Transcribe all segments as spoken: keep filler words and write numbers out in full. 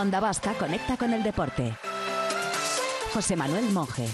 Onda Vasca conecta con el deporte. José Manuel Monge.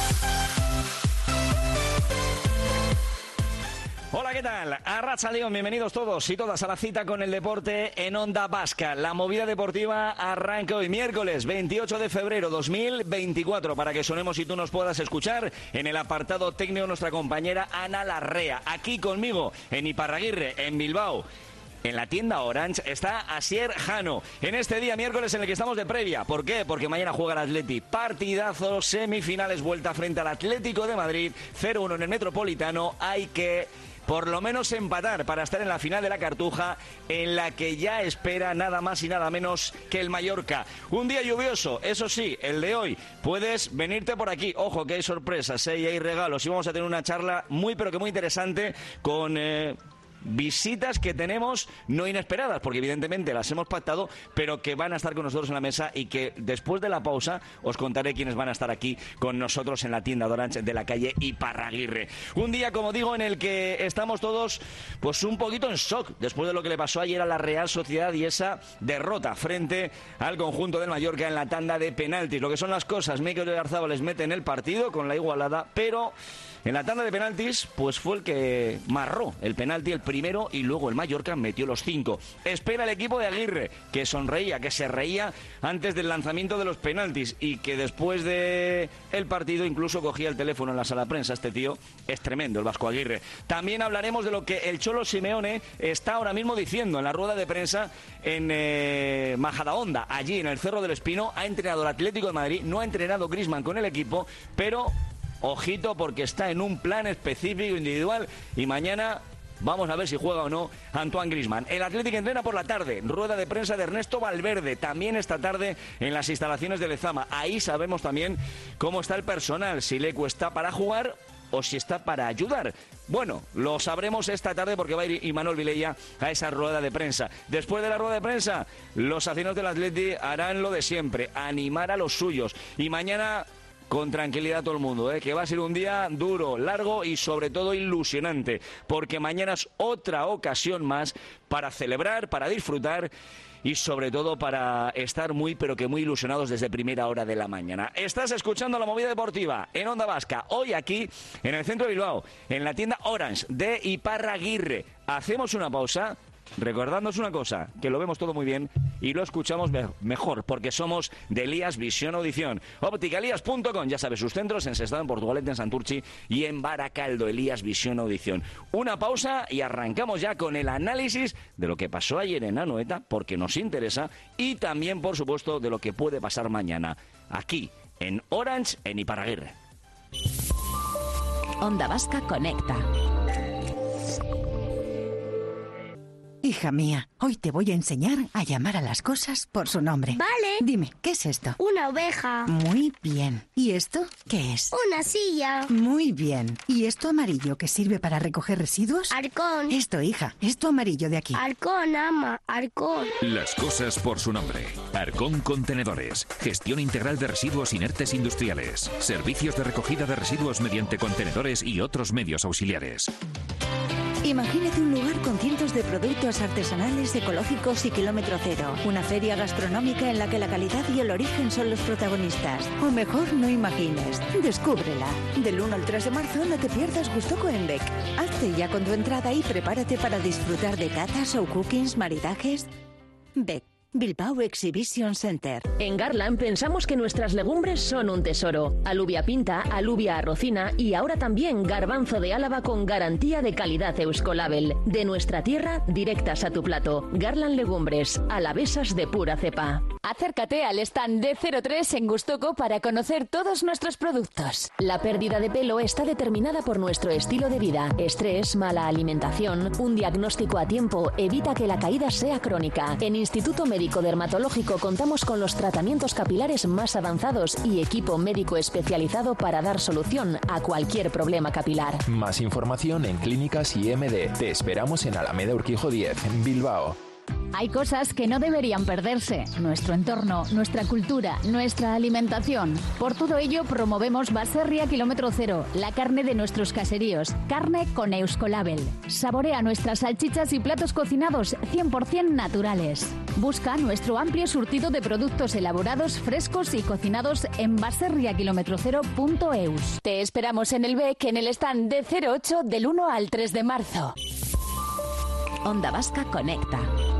Hola, ¿qué tal? Arratsaldeon, bienvenidos todos y todas a la cita con el deporte en Onda Vasca. La movida deportiva arranca hoy, miércoles veintiocho de febrero dos mil veinticuatro, para que sonemos y tú nos puedas escuchar en el apartado técnico nuestra compañera Ana Larrea. Aquí conmigo, en Iparraguirre, en Bilbao. En la tienda Orange está Asier Jano, en este día miércoles en el que estamos de previa. ¿Por qué? Porque mañana juega el Atleti. Partidazo, semifinales, vuelta frente al Atlético de Madrid, cero uno en el Metropolitano. Hay que por lo menos empatar para estar en la final de la Cartuja, en la que ya espera nada más y nada menos que el Mallorca. Un día lluvioso, eso sí, el de hoy. Puedes venirte por aquí. Ojo, que hay sorpresas, ¿eh? Y hay regalos. Y vamos a tener una charla muy, pero que muy interesante con... Eh... visitas que tenemos no inesperadas, porque evidentemente las hemos pactado, pero que van a estar con nosotros en la mesa y que después de la pausa os contaré quiénes van a estar aquí con nosotros en la tienda de Orange de la calle Iparraguirre. Un día, como digo, en el que estamos todos pues un poquito en shock después de lo que le pasó ayer a la Real Sociedad y esa derrota frente al conjunto del Mallorca en la tanda de penaltis. Lo que son las cosas, Mikel Oyarzabal les mete en el partido con la igualada, pero en la tanda de penaltis pues fue el que marró el penalti, el primero, y luego el Mallorca metió los cinco. Espera el equipo de Aguirre, que sonreía, que se reía antes del lanzamiento de los penaltis y que después de el partido incluso cogía el teléfono en la sala de prensa. Este tío es tremendo, el Vasco Aguirre. También hablaremos de lo que el Cholo Simeone está ahora mismo diciendo en la rueda de prensa en eh, Majadahonda, allí en el Cerro del Espino. Ha entrenado el Atlético de Madrid, no ha entrenado Griezmann con el equipo, pero ojito, porque está en un plan específico individual y mañana vamos a ver si juega o no Antoine Griezmann. El Atlético entrena por la tarde. Rueda de prensa de Ernesto Valverde. También esta tarde en las instalaciones de Lezama. Ahí sabemos también cómo está el personal. Si Lecu está para jugar o si está para ayudar. Bueno, lo sabremos esta tarde porque va a ir Imanol Vilella a esa rueda de prensa. Después de la rueda de prensa, los aficionados del Atleti harán lo de siempre, animar a los suyos. Y mañana, con tranquilidad todo el mundo, ¿eh? Que va a ser un día duro, largo y sobre todo ilusionante, porque mañana es otra ocasión más para celebrar, para disfrutar y sobre todo para estar muy, pero que muy ilusionados desde primera hora de la mañana. Estás escuchando La Movida Deportiva en Onda Vasca, hoy aquí en el centro de Bilbao, en la tienda Orange de Iparraguirre. Hacemos una pausa, recordándonos una cosa, que lo vemos todo muy bien y lo escuchamos me- mejor, porque somos de Elías Visión Audición. óptica elías punto com, ya sabes, sus centros en Sestao, en Portugalete, en Santurchi y en Baracaldo. Elías Visión Audición. Una pausa y arrancamos ya con el análisis de lo que pasó ayer en Anoeta, porque nos interesa, y también, por supuesto, de lo que puede pasar mañana, aquí, en Orange, en Iparraguirre. Onda Vasca conecta. Hija mía, hoy te voy a enseñar a llamar a las cosas por su nombre. Vale. Dime, ¿qué es esto? Una oveja. Muy bien. ¿Y esto qué es? Una silla. Muy bien. ¿Y esto amarillo que sirve para recoger residuos? Arcón. Esto, hija, esto amarillo de aquí. Arcón, ama. Arcón. Las cosas por su nombre. Arcón Contenedores. Gestión integral de residuos inertes industriales. Servicios de recogida de residuos mediante contenedores y otros medios auxiliares. Imagínate un lugar con cientos de productos artesanales, ecológicos y kilómetro cero. Una feria gastronómica en la que la calidad y el origen son los protagonistas. O mejor, no imagines. Descúbrela. Del uno al tres de marzo no te pierdas Gustoco en Beck. Hazte ya con tu entrada y prepárate para disfrutar de catas o cookings, maridajes. Beck. Bilbao Exhibition Center. En Garland pensamos que nuestras legumbres son un tesoro. Alubia pinta, alubia arrocina y ahora también garbanzo de Álava con garantía de calidad Euskolabel. De nuestra tierra, directas a tu plato. Garland Legumbres, alavesas de pura cepa. Acércate al stand D cero tres en Gustoco para conocer todos nuestros productos. La pérdida de pelo está determinada por nuestro estilo de vida. Estrés, mala alimentación, un diagnóstico a tiempo evita que la caída sea crónica. En Instituto Médico Dermatológico contamos con los tratamientos capilares más avanzados y equipo médico especializado para dar solución a cualquier problema capilar. Más información en Clínicas I M D. Te esperamos en Alameda Urquijo diez, en Bilbao. Hay cosas que no deberían perderse. Nuestro entorno, nuestra cultura, nuestra alimentación. Por todo ello promovemos Baserria Kilómetro Cero, la carne de nuestros caseríos. Carne con Euskolabel. Saborea nuestras salchichas y platos cocinados cien por ciento naturales. Busca nuestro amplio surtido de productos elaborados, frescos y cocinados en baserria kilómetro cero punto eus. Te esperamos en el B E C en el stand de cero ocho del uno al tres de marzo. Onda Vasca Conecta.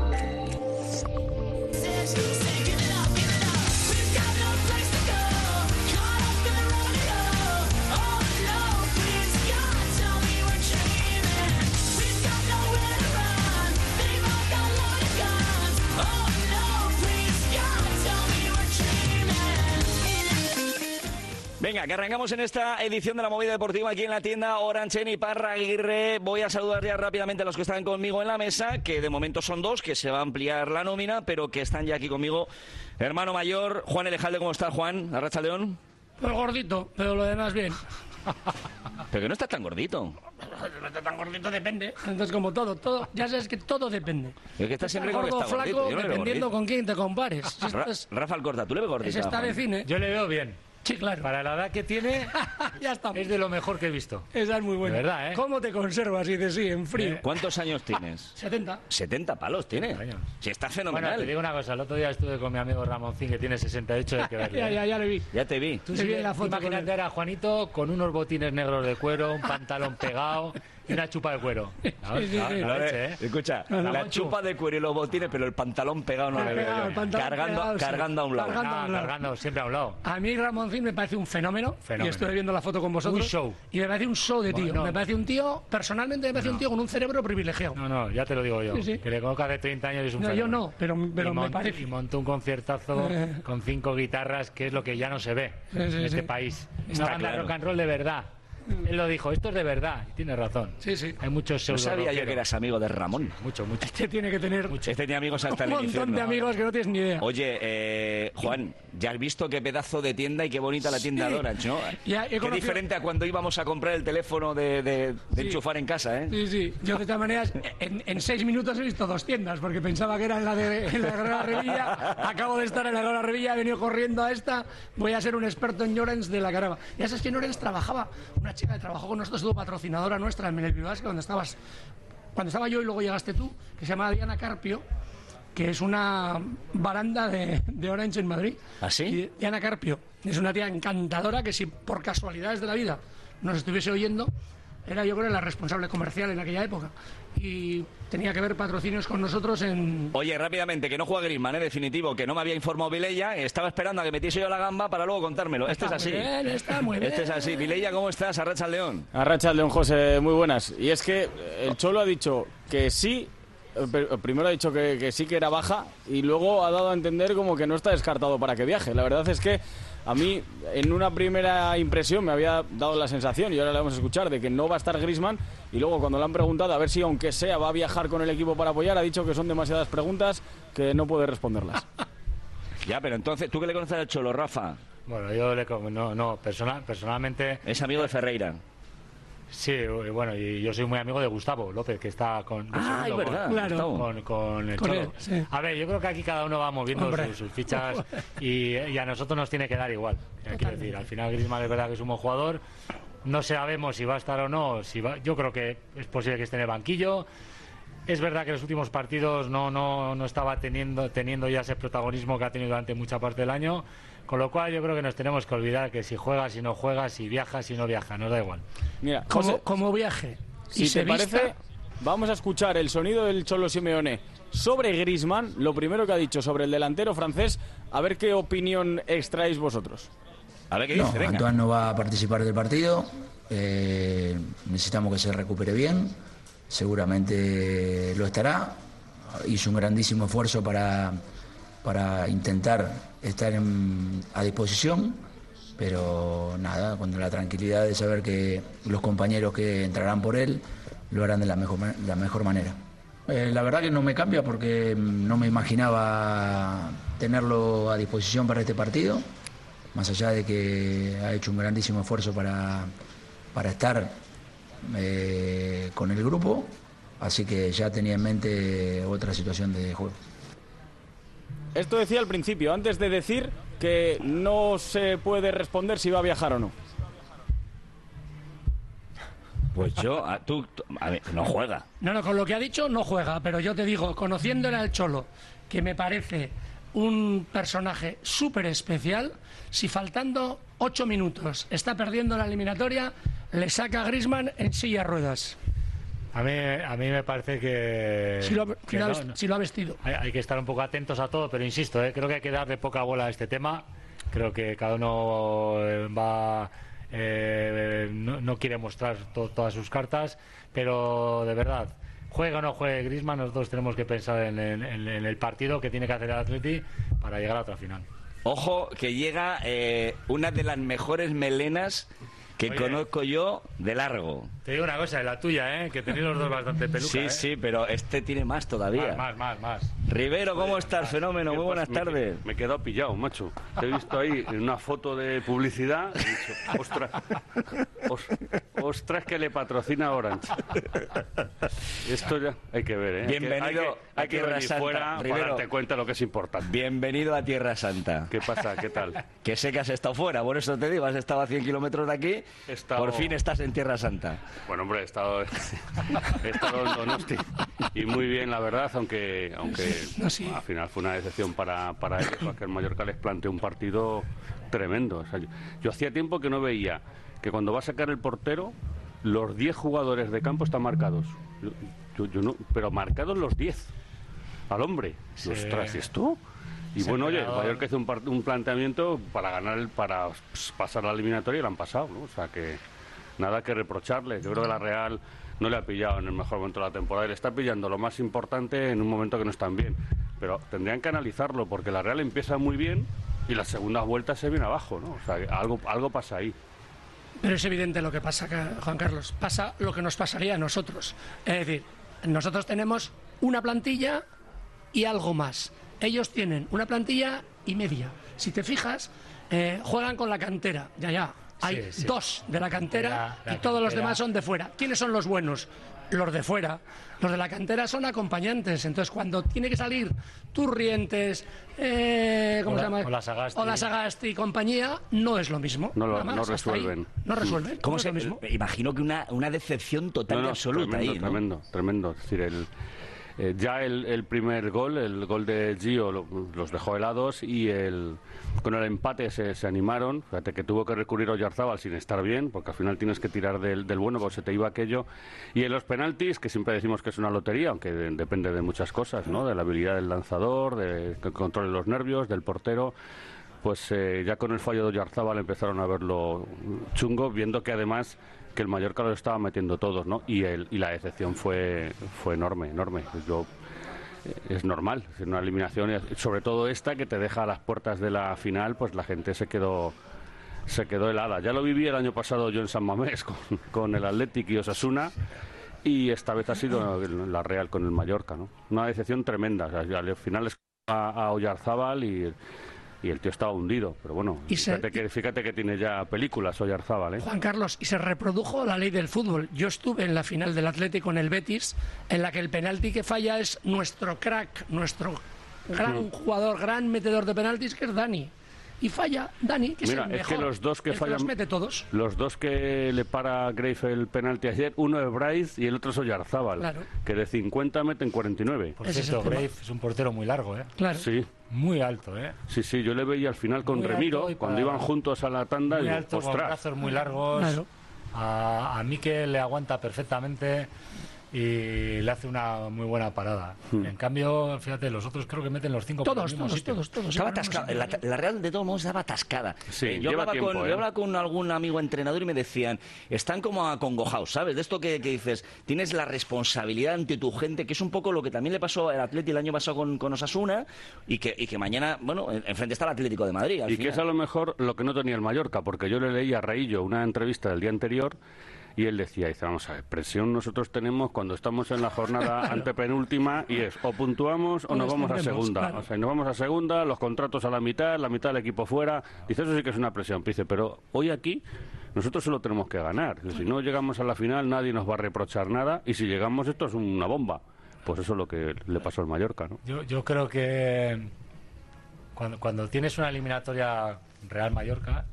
Venga, que arrancamos en esta edición de la Movida Deportiva aquí en la tienda Orange y Parraguirre. Voy a saludar ya rápidamente a los que están conmigo en la mesa, que de momento son dos, que se va a ampliar la nómina, pero que están ya aquí conmigo. Hermano mayor, Juan Elejalde, ¿cómo estás, Juan? ¿Arratsaldeón? Pues gordito, pero lo demás bien. Pero que no estás tan gordito. No está tan gordito, depende. Entonces, como todo, todo, ya sabes que todo depende. Es que estás siempre con que gordo, está flaco, gordito. Yo no le veo dependiendo gordito. con quién te compares. Si Ra estás- Rafa Alcorta, ¿tú le ves gordito? Es esta de Juan? cine. Yo le veo bien. Sí, claro. Para la edad que tiene, Ya está. es de lo mejor que he visto. Esa es muy buena. De verdad, ¿eh? ¿Cómo te conservas? Y dices sí, en frío. ¿Cuántos años tienes? setenta. setenta palos tiene. años. Si está Bueno, fenomenal. te digo una cosa. El otro día estuve con mi amigo Ramoncín, que tiene sesenta y ocho, hay que verle. Ya, ya, ya lo vi. Ya te vi. Tú Te sí vi que- en la foto con imagínate él. ahora a Juanito con unos botines negros de cuero, un pantalón pegado y una chupa de cuero. La, Sí, sí, la- sí. la Lo de- leche, ¿eh? Escucha, No, no, la Monchu. chupa de cuero y los botines, pero el pantalón pegado no El le veo pegado, yo. el pantalón Cargando, pegado, sí. cargando a un lado. Cargando. No, a un lado. cargando siempre a un lado. A mí Ramoncín me parece un fenómeno, Fenómeno. y estuve viendo la foto con vosotros. Un show. Y me parece un show de tío. Bueno, no. Me parece un tío, personalmente me parece un tío con un cerebro privilegiado. No, no, ya te lo digo yo. Sí, sí. Que le conozco hace treinta años y es un No, yo fenómeno. no, pero, pero y, me mont- parece. y montó un conciertazo Eh. con cinco guitarras, que es lo que ya no se ve Sí, sí, en sí. este país. Está Una banda claro. de rock and roll de verdad. Él lo dijo, esto es de verdad, y tiene razón. Sí, sí. Hay muchos No pseudo sabía yo rockeros. que eras amigo de Ramón. Mucho, mucho. Este tiene que tener Este tenía amigos hasta un el montón infierno. de amigos que no tienes ni idea. Oye, eh, Juan, ya has visto qué pedazo de tienda y qué bonita la tienda Sí. de Orange, ¿no? Ya he Qué conocido- diferente a cuando íbamos a comprar el teléfono de, de- de Sí. enchufar en casa, ¿eh? Sí, sí. Yo de todas maneras, en, en seis minutos he visto dos tiendas, porque pensaba que era en la de en la Guerrera Revilla. Acabo de estar en la Guerrera Revilla, he venido corriendo a esta. Voy a ser un experto en Llorens de la Caraba. Ya sabes que en Llorens trabajaba una chica que trabajó con nosotros, estuvo patrocinadora nuestra en el Bilbao, cuando estabas, cuando estaba yo y luego llegaste tú, que se llama Diana Carpio, que es una baranda de, de Orange en Madrid. ¿Ah, sí? Y Diana Carpio es una tía encantadora que si por casualidades de la vida nos estuviese oyendo, era yo creo la responsable comercial en aquella época. Y tenía que ver patrocinios con nosotros en... Oye, rápidamente, que no juega Griezmann, ¿eh? Definitivo, que no me había informado Vilella, estaba esperando a que metiese yo la gamba para luego contármelo. Este es Está así. muy bien, está muy bien. Este es así. Vilella, ¿cómo estás? Arratsaldeón. Arratsaldeón, José, muy buenas. Y es que el Cholo ha dicho que sí, eh, pero primero ha dicho que, que sí que era baja y luego ha dado a entender como que no está descartado para que viaje. La verdad es que a mí, en una primera impresión, me había dado la sensación, y ahora la vamos a escuchar, de que no va a estar Griezmann. Y luego, cuando le han preguntado a ver si, aunque sea, va a viajar con el equipo para apoyar, ha dicho que son demasiadas preguntas que no puede responderlas. Ya, pero entonces, ¿tú qué le conoces al Cholo, Rafa? Bueno, yo le, co- no, no, personal, personalmente, Es amigo de Ferreira. sí, y bueno, y yo soy muy amigo de Gustavo López, que está con... de Ah, es segundo verdad. con- Claro. Gustavo. Con, con el Con Cholo. él, sí. A ver, yo creo que aquí cada uno va moviendo Hombre. sus, sus fichas y, y a nosotros nos tiene que dar igual. Quiero decir, al final Griezmann es verdad que es un buen jugador. No sabemos si va a estar o no. Si va, yo creo que es posible que esté en el banquillo. Es verdad que en los últimos partidos no, no, no estaba teniendo, teniendo ya ese protagonismo que ha tenido durante mucha parte del año. Con lo cual yo creo que nos tenemos que olvidar que si juega, si no juega, si viaja, si no viaja, nos da igual. Mira, Como, José, como viaje. si y te se vista- parece, vamos a escuchar el sonido del Cholo Simeone sobre Griezmann, lo primero que ha dicho sobre el delantero francés, a ver qué opinión extraéis vosotros. A ver qué No, dice, venga. Antoine no va a participar del partido. Eh, necesitamos que se recupere bien. Seguramente lo estará. Hizo un grandísimo esfuerzo para, para intentar estar en- a disposición. Pero nada, con la tranquilidad de saber que los compañeros que entrarán por él lo harán de la mejor, ma- la mejor manera. Eh, la verdad que no me cambia porque mm, no me imaginaba tenerlo a disposición para este partido. Más allá de que ha hecho un grandísimo esfuerzo para, para estar eh, con el grupo, así que ya tenía en mente otra situación de juego. Esto decía al principio, antes de decir que no se puede responder si va a viajar o no. Pues yo, a, tú, tú a ver, no juega. No, no, con lo que ha dicho no juega, pero yo te digo, conociéndole al Cholo, que me parece un personaje súper especial, si faltando ocho minutos está perdiendo la eliminatoria, le saca a Griezmann en silla de ruedas. A mí, a mí me parece que... Si lo, que si lo, no, ha, no. si lo ha vestido. Hay, hay que estar un poco atentos a todo, pero insisto, ¿eh? creo que hay que darle poca bola a este tema. Creo que cada uno va... Eh, no, no quiere mostrar to, todas sus cartas, pero de verdad, juegue o no juegue Griezmann, nosotros tenemos que pensar en, en, en el partido que tiene que hacer el Atleti para llegar a otra final. Ojo, que llega eh, una de las mejores melenas que Oye, conozco yo de largo. Te digo una cosa, de la tuya, ¿eh? que tenéis los dos bastante peluca. Sí, ¿eh? sí, pero este tiene más todavía. Más, más, más, más. Rivero, ¿cómo estás, fenómeno? Muy buenas Me- tardes. Me he quedado pillado, macho. Te he visto ahí en una foto de publicidad. He dicho, ostras, os- ostras que le patrocina Orange. Esto ya hay que ver, ¿eh? Hay que- Bienvenido hay que, a hay que Tierra venir Santa, fuera Rivero. para darte cuenta de lo que es importante. Bienvenido a Tierra Santa. ¿Qué pasa? ¿Qué tal? Que sé que has estado fuera, por eso te digo, has estado a cien kilómetros de aquí, He estado- por fin estás en Tierra Santa. Bueno, hombre, he estado, he estado en Donosti y muy bien, la verdad, aunque aunque No, sí. al final fue una decepción para, para ellos, porque el Mallorca les planteó un partido tremendo. O sea, yo, yo hacía tiempo que no veía que cuando va a sacar el portero, los diez jugadores de campo están marcados. Yo, yo- yo no, pero marcados los diez al hombre. Sí. Ostras, ¿y esto? Y Sí, bueno, oye, el entrenador. Mallorca hizo un, par- un planteamiento para ganar, el, para pues, pasar la eliminatoria y lo han pasado, ¿no? O sea que nada que reprocharle. Yo creo que la Real no le ha pillado en el mejor momento de la temporada y le está pillando lo más importante en un momento que no están bien. Pero tendrían que analizarlo porque la Real empieza muy bien y las segundas vueltas se viene abajo, ¿no? O sea, que algo, algo pasa ahí. Pero es evidente lo que pasa, ca- Juan Carlos. Pasa lo que nos pasaría a nosotros. Es decir, nosotros tenemos una plantilla y algo más. Ellos tienen una plantilla y media. Si te fijas, eh, juegan con la cantera. Ya, ya. Hay Sí, sí. dos de la cantera La- la y todos los cantera. demás son de fuera. ¿Quiénes son los buenos? Los de fuera. Los de la cantera son acompañantes. Entonces, cuando tiene que salir Turrientes, eh, ¿cómo Ola- se llama? Ola Sagasti. Ola Sagasti y compañía, no es lo mismo. No lo- Nada más, no hasta ahí. resuelven. No resuelven. ¿Cómo no es se, lo mismo. imagino que una, una decepción total No, y no, absoluta tremendo, ahí, ¿no? Tremendo, tremendo. Es decir, el, eh, ya el, el primer gol, el gol de Gio, lo- los dejó helados y el, con el empate se, se animaron. Fíjate que tuvo que recurrir a Oyarzábal sin estar bien, porque al final tienes que tirar del, del bueno, porque se te iba aquello. Y en los penaltis, que siempre decimos que es una lotería, aunque de- depende de muchas cosas, ¿no? De la habilidad del lanzador, de que controle los nervios, del portero. Pues eh, ya con el fallo de Oyarzábal empezaron a verlo chungo, viendo que además que el Mallorca lo estaba metiendo todos, ¿no? Y, el, y la decepción fue, fue enorme, enorme. Yo, eh, es normal, es una eliminación, y sobre todo esta que te deja a las puertas de la final, pues la gente se quedó se quedó helada. Ya lo viví el año pasado yo en San Mamés con, con el Athletic y Osasuna, y esta vez ha sido la Real con el Mallorca, ¿no? Una decepción tremenda. O sea, ya al final es a, a Oyarzábal y... Y el tío estaba hundido, pero bueno, Y se- fíjate, que, fíjate que tiene ya películas Oyarzábal, ¿eh? Juan Carlos, y se reprodujo la ley del fútbol. Yo estuve en la final del Atlético con el Betis, en la que el penalti que falla es nuestro crack, nuestro gran jugador, gran metedor de penaltis, que es Dani. Y falla Dani, que Mira, es el es mejor. que los dos que el fallan, los mete todos. los dos que le para Grave el penalti ayer, uno es Bryce y el otro es Oyarzábal, Claro. que de cincuenta meten cuarenta y nueve. Por Ese es cierto, el tema. Grave es un portero muy largo, ¿eh? Claro. Sí, Muy alto, ¿eh? sí, sí, yo le veía al final con Muy Remiro, alto y cuando para- iban juntos a la tanda, y Muy digo, alto, con ostras, brazos muy largos. Claro. A, a Mikel le aguanta perfectamente y le hace una muy buena parada. Hmm. En cambio, fíjate, los otros creo que meten los cinco por el Todos, mismo todos, sitio. todos, todos. Estaba Sí, pero no atascada. sé. La, la Real de todos modos estaba atascada. Sí, Eh, yo, lleva hablaba tiempo, con, ¿eh? yo hablaba con algún amigo entrenador y me decían, están como acongojados, ¿sabes? De esto que, que dices, tienes la responsabilidad ante tu gente, que es un poco lo que también le pasó al Atleti el año pasado con, con Osasuna, y que, y que mañana, bueno, en- enfrente está el Atlético de Madrid. Al y que final. es a lo mejor lo que no tenía el Mallorca, porque yo le leí a Raillo una entrevista del día anterior y él decía, dice, vamos a ver, presión nosotros tenemos cuando estamos en la jornada antepenúltima y es o puntuamos o, O nos vamos a descendemos, segunda. claro. O sea, y nos vamos a segunda, los contratos a la mitad, la mitad del equipo fuera. Dice, eso sí que es una presión. Dice, pero hoy aquí nosotros solo tenemos que ganar. Si no llegamos a la final nadie nos va a reprochar nada y si llegamos esto es una bomba. Pues eso es lo que le pasó al Mallorca, ¿no? Yo, yo creo que cuando, cuando tienes una eliminatoria Real Mallorca,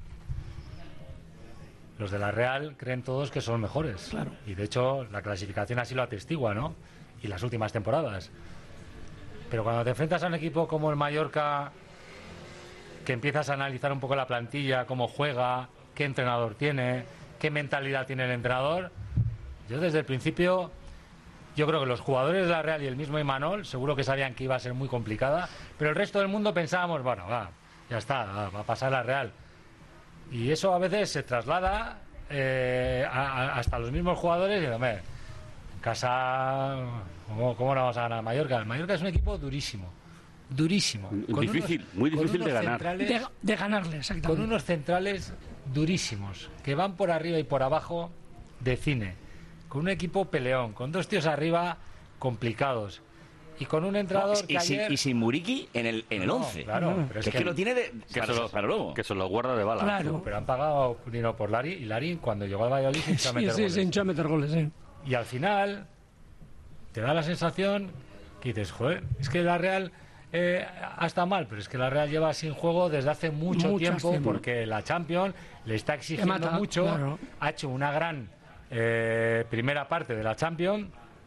los de la Real creen todos que son mejores. Claro. Y de hecho la clasificación así lo atestigua, ¿no? Y las últimas temporadas. Pero cuando te enfrentas a un equipo como el Mallorca, que empiezas a analizar un poco la plantilla, cómo juega, qué entrenador tiene, qué mentalidad tiene el entrenador, yo desde el principio, yo creo que los jugadores de la Real y el mismo Imanol seguro que sabían que iba a ser muy complicada, pero el resto del mundo pensábamos, bueno, va, ya está, va, va a pasar la Real. Y eso a veces se traslada eh, a, a, hasta los mismos jugadores y hombre, en casa, ¿cómo, ¿cómo no vamos a ganar a Mallorca? El Mallorca es un equipo durísimo, durísimo. Con difícil, unos, muy difícil de ganar. De, de ganarle, exactamente. Con unos centrales durísimos, que van por arriba y por abajo de cine. Con un equipo peleón, con dos tíos arriba complicados. Y con un entrenador no, y, que sin, ayer... y sin Muriqui en el en el no, once. Claro, no, pero es que, que, que lo tiene de, que, para, se lo, para luego. que se lo guarda de bala. Claro. Pero han pagado Nino por Lari, y Lari cuando llegó al Valladolid se hinchó a meter sí, goles. Sí, se hinchó a meter goles, sí. Y al final te da la sensación que dices, joder, es que la Real eh, ha estado mal, pero es que la Real lleva sin juego desde hace mucho Mucho tiempo, tiempo, porque la Champions le está exigiendo mata, mucho, claro. ha hecho una gran eh, primera parte de la Champions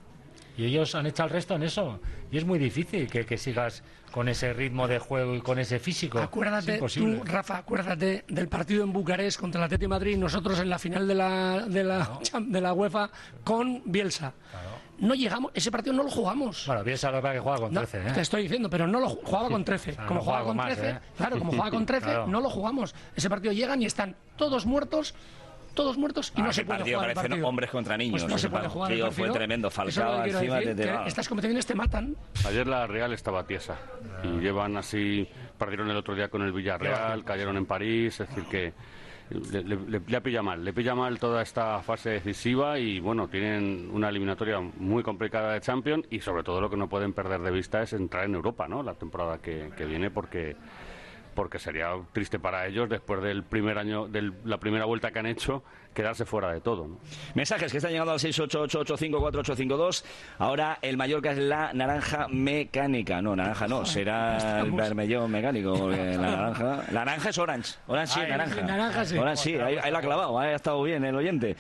y ellos han hecho el resto en eso. Y es muy difícil que, que sigas con ese ritmo de juego y con ese físico. Acuérdate, tú, Rafa, acuérdate del partido en Bucarest contra el Atlético de Madrid, nosotros en la final de la, de la, claro. de la UEFA con Bielsa. Claro. No llegamos, ese partido no lo jugamos. Bueno, Bielsa lo que juega con trece, no, ¿eh? Te estoy diciendo, pero no lo jugaba con trece. Claro, como no jugaba con más, trece, ¿eh? claro, como jugaba con trece, claro. No lo jugamos. Ese partido llegan y están todos muertos. Todos muertos y ah, no se puede partido jugar el parecen partido. hombres contra niños. Pues no se puede jugar el partido. Fue tremendo. Falcao encima decir, te te estas competiciones te matan. Ayer la Real estaba tiesa y llevan así, perdieron el otro día con el Villarreal, cayeron en París, es decir que le, le, le pilla mal, le pilla mal toda esta fase decisiva y bueno, tienen una eliminatoria muy complicada de Champions y sobre todo lo que no pueden perder de vista es entrar en Europa, ¿no? La temporada que, que viene porque porque sería triste para ellos después del primer año, de la primera vuelta que han hecho, quedarse fuera de todo, ¿no? Mensajes que están llegando al seis ocho ocho ocho cinco cuatro ocho cinco dos. Ahora el Mallorca es la naranja mecánica. No, naranja no, será el vermellón mecánico. Porque la naranja la naranja es orange. Orange sí, Ay, naranja. Sí, naranja sí. Orange sí, ahí, ahí la ha clavado, ahí ha estado bien el oyente.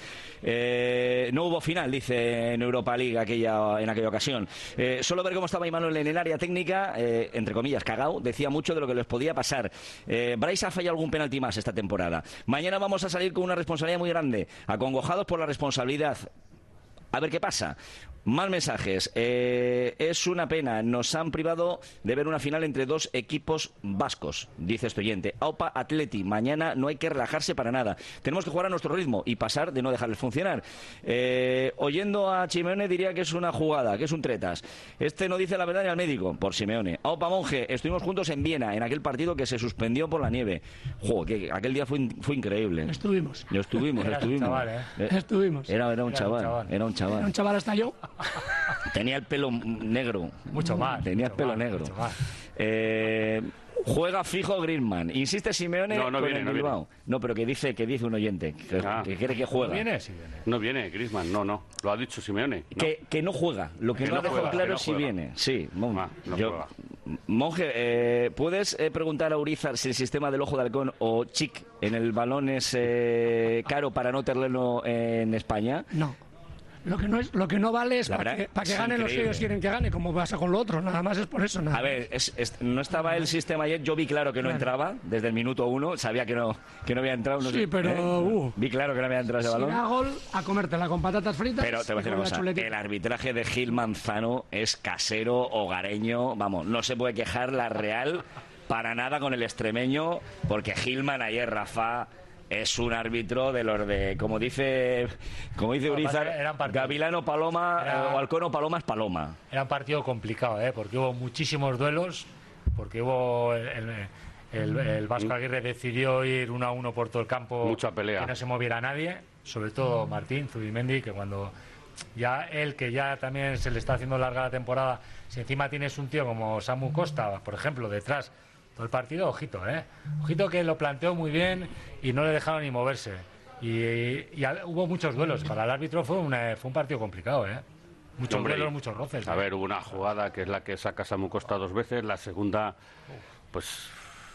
Eh, no hubo final, dice en Europa League aquella, en aquella ocasión. Eh, solo ver cómo estaba Imanol en el área técnica, eh, entre comillas, cagao, decía mucho de lo que les podía pasar. Eh, Bryce ha fallado algún penalti más esta temporada. Mañana vamos a salir con una responsabilidad muy grande, acongojados por la responsabilidad. A ver qué pasa. Más mensajes. Eh, es una pena. Nos han privado de ver una final entre dos equipos vascos, dice este oyente. Aupa Atleti. Mañana no hay que relajarse para nada. Tenemos que jugar a nuestro ritmo y pasar de no dejarles funcionar. Eh, oyendo a Simeone diría que es una jugada, que es un tretas. Este no dice la verdad ni al médico, por Simeone. Aupa Monje. Estuvimos juntos en Viena, en aquel partido que se suspendió por la nieve. Jo, que aquel día fue, fue increíble. Estuvimos. Lo estuvimos, Era estuvimos. Un chaval, ¿eh? Eh, estuvimos. Era, era un Era chaval. un chaval. Era un chaval. Era un chaval hasta yo. Tenía el pelo negro. Mucho más. Tenía mucho el pelo más, negro. mucho más. Eh, juega fijo Griezmann. Insiste Simeone no, no con viene, el no Bilbao. Viene. No, pero que dice que dice un oyente que, Ah. que quiere que juega. ¿No viene? Sí viene. No viene Griezmann, no, no. Lo ha dicho Simeone. No. Que, que no juega. Lo que, Que no, no ha dejado juega, claro que no es si juega. viene. Sí, mon- Ah, no yo- juega. Monje, eh, ¿puedes eh, preguntar a Urizar si el sistema del ojo de halcón o chic en el balón es eh, caro para no tenerlo en España? No. Lo que no es, lo que no vale es La para verdad, que, para que es ganen los que increíble. ellos quieren que gane, como pasa con lo otro. Nada más es por eso. Nada. A ver, es- es- no estaba el sistema ayer, yo vi claro que no Claro. entraba desde el minuto uno, sabía que no que no había entrado. No Sí, sé, pero, ¿eh? uh. Vi claro que no había entrado ese Si balón. da gol, a comértela con patatas fritas. Pero te voy a y decir con una la cosa, chuletita. el arbitraje de Gil Manzano es casero, hogareño, vamos, no se puede quejar la Real para nada con el extremeño, porque Gilman ayer, Rafa, es un árbitro de los de, como dice como dice No, Urizar, pasa que eran partidos. Gavilano Paloma Era- eh, o Halcón o Paloma es Paloma. Era un partido complicado, ¿eh? Porque hubo muchísimos duelos, porque hubo el, el, el- el Vasco Aguirre decidió ir uno a uno por todo el campo, Mucha pelea. que no se moviera nadie, sobre todo Martín Zubimendi, que cuando ya él, que ya también se le está haciendo larga la temporada, si encima tienes un tío como Samu Costa, por ejemplo, detrás todo el partido, ojito, ¿eh? Ojito que lo planteó muy bien y no le dejaron ni moverse. Y, y a- hubo muchos duelos. Para el árbitro fue, una, fue un partido complicado, ¿eh? Muchos Hombre, duelos, y- muchos roces. A ¿eh? ver, hubo una jugada que es la que saca Samu Costa dos veces, la segunda, pues...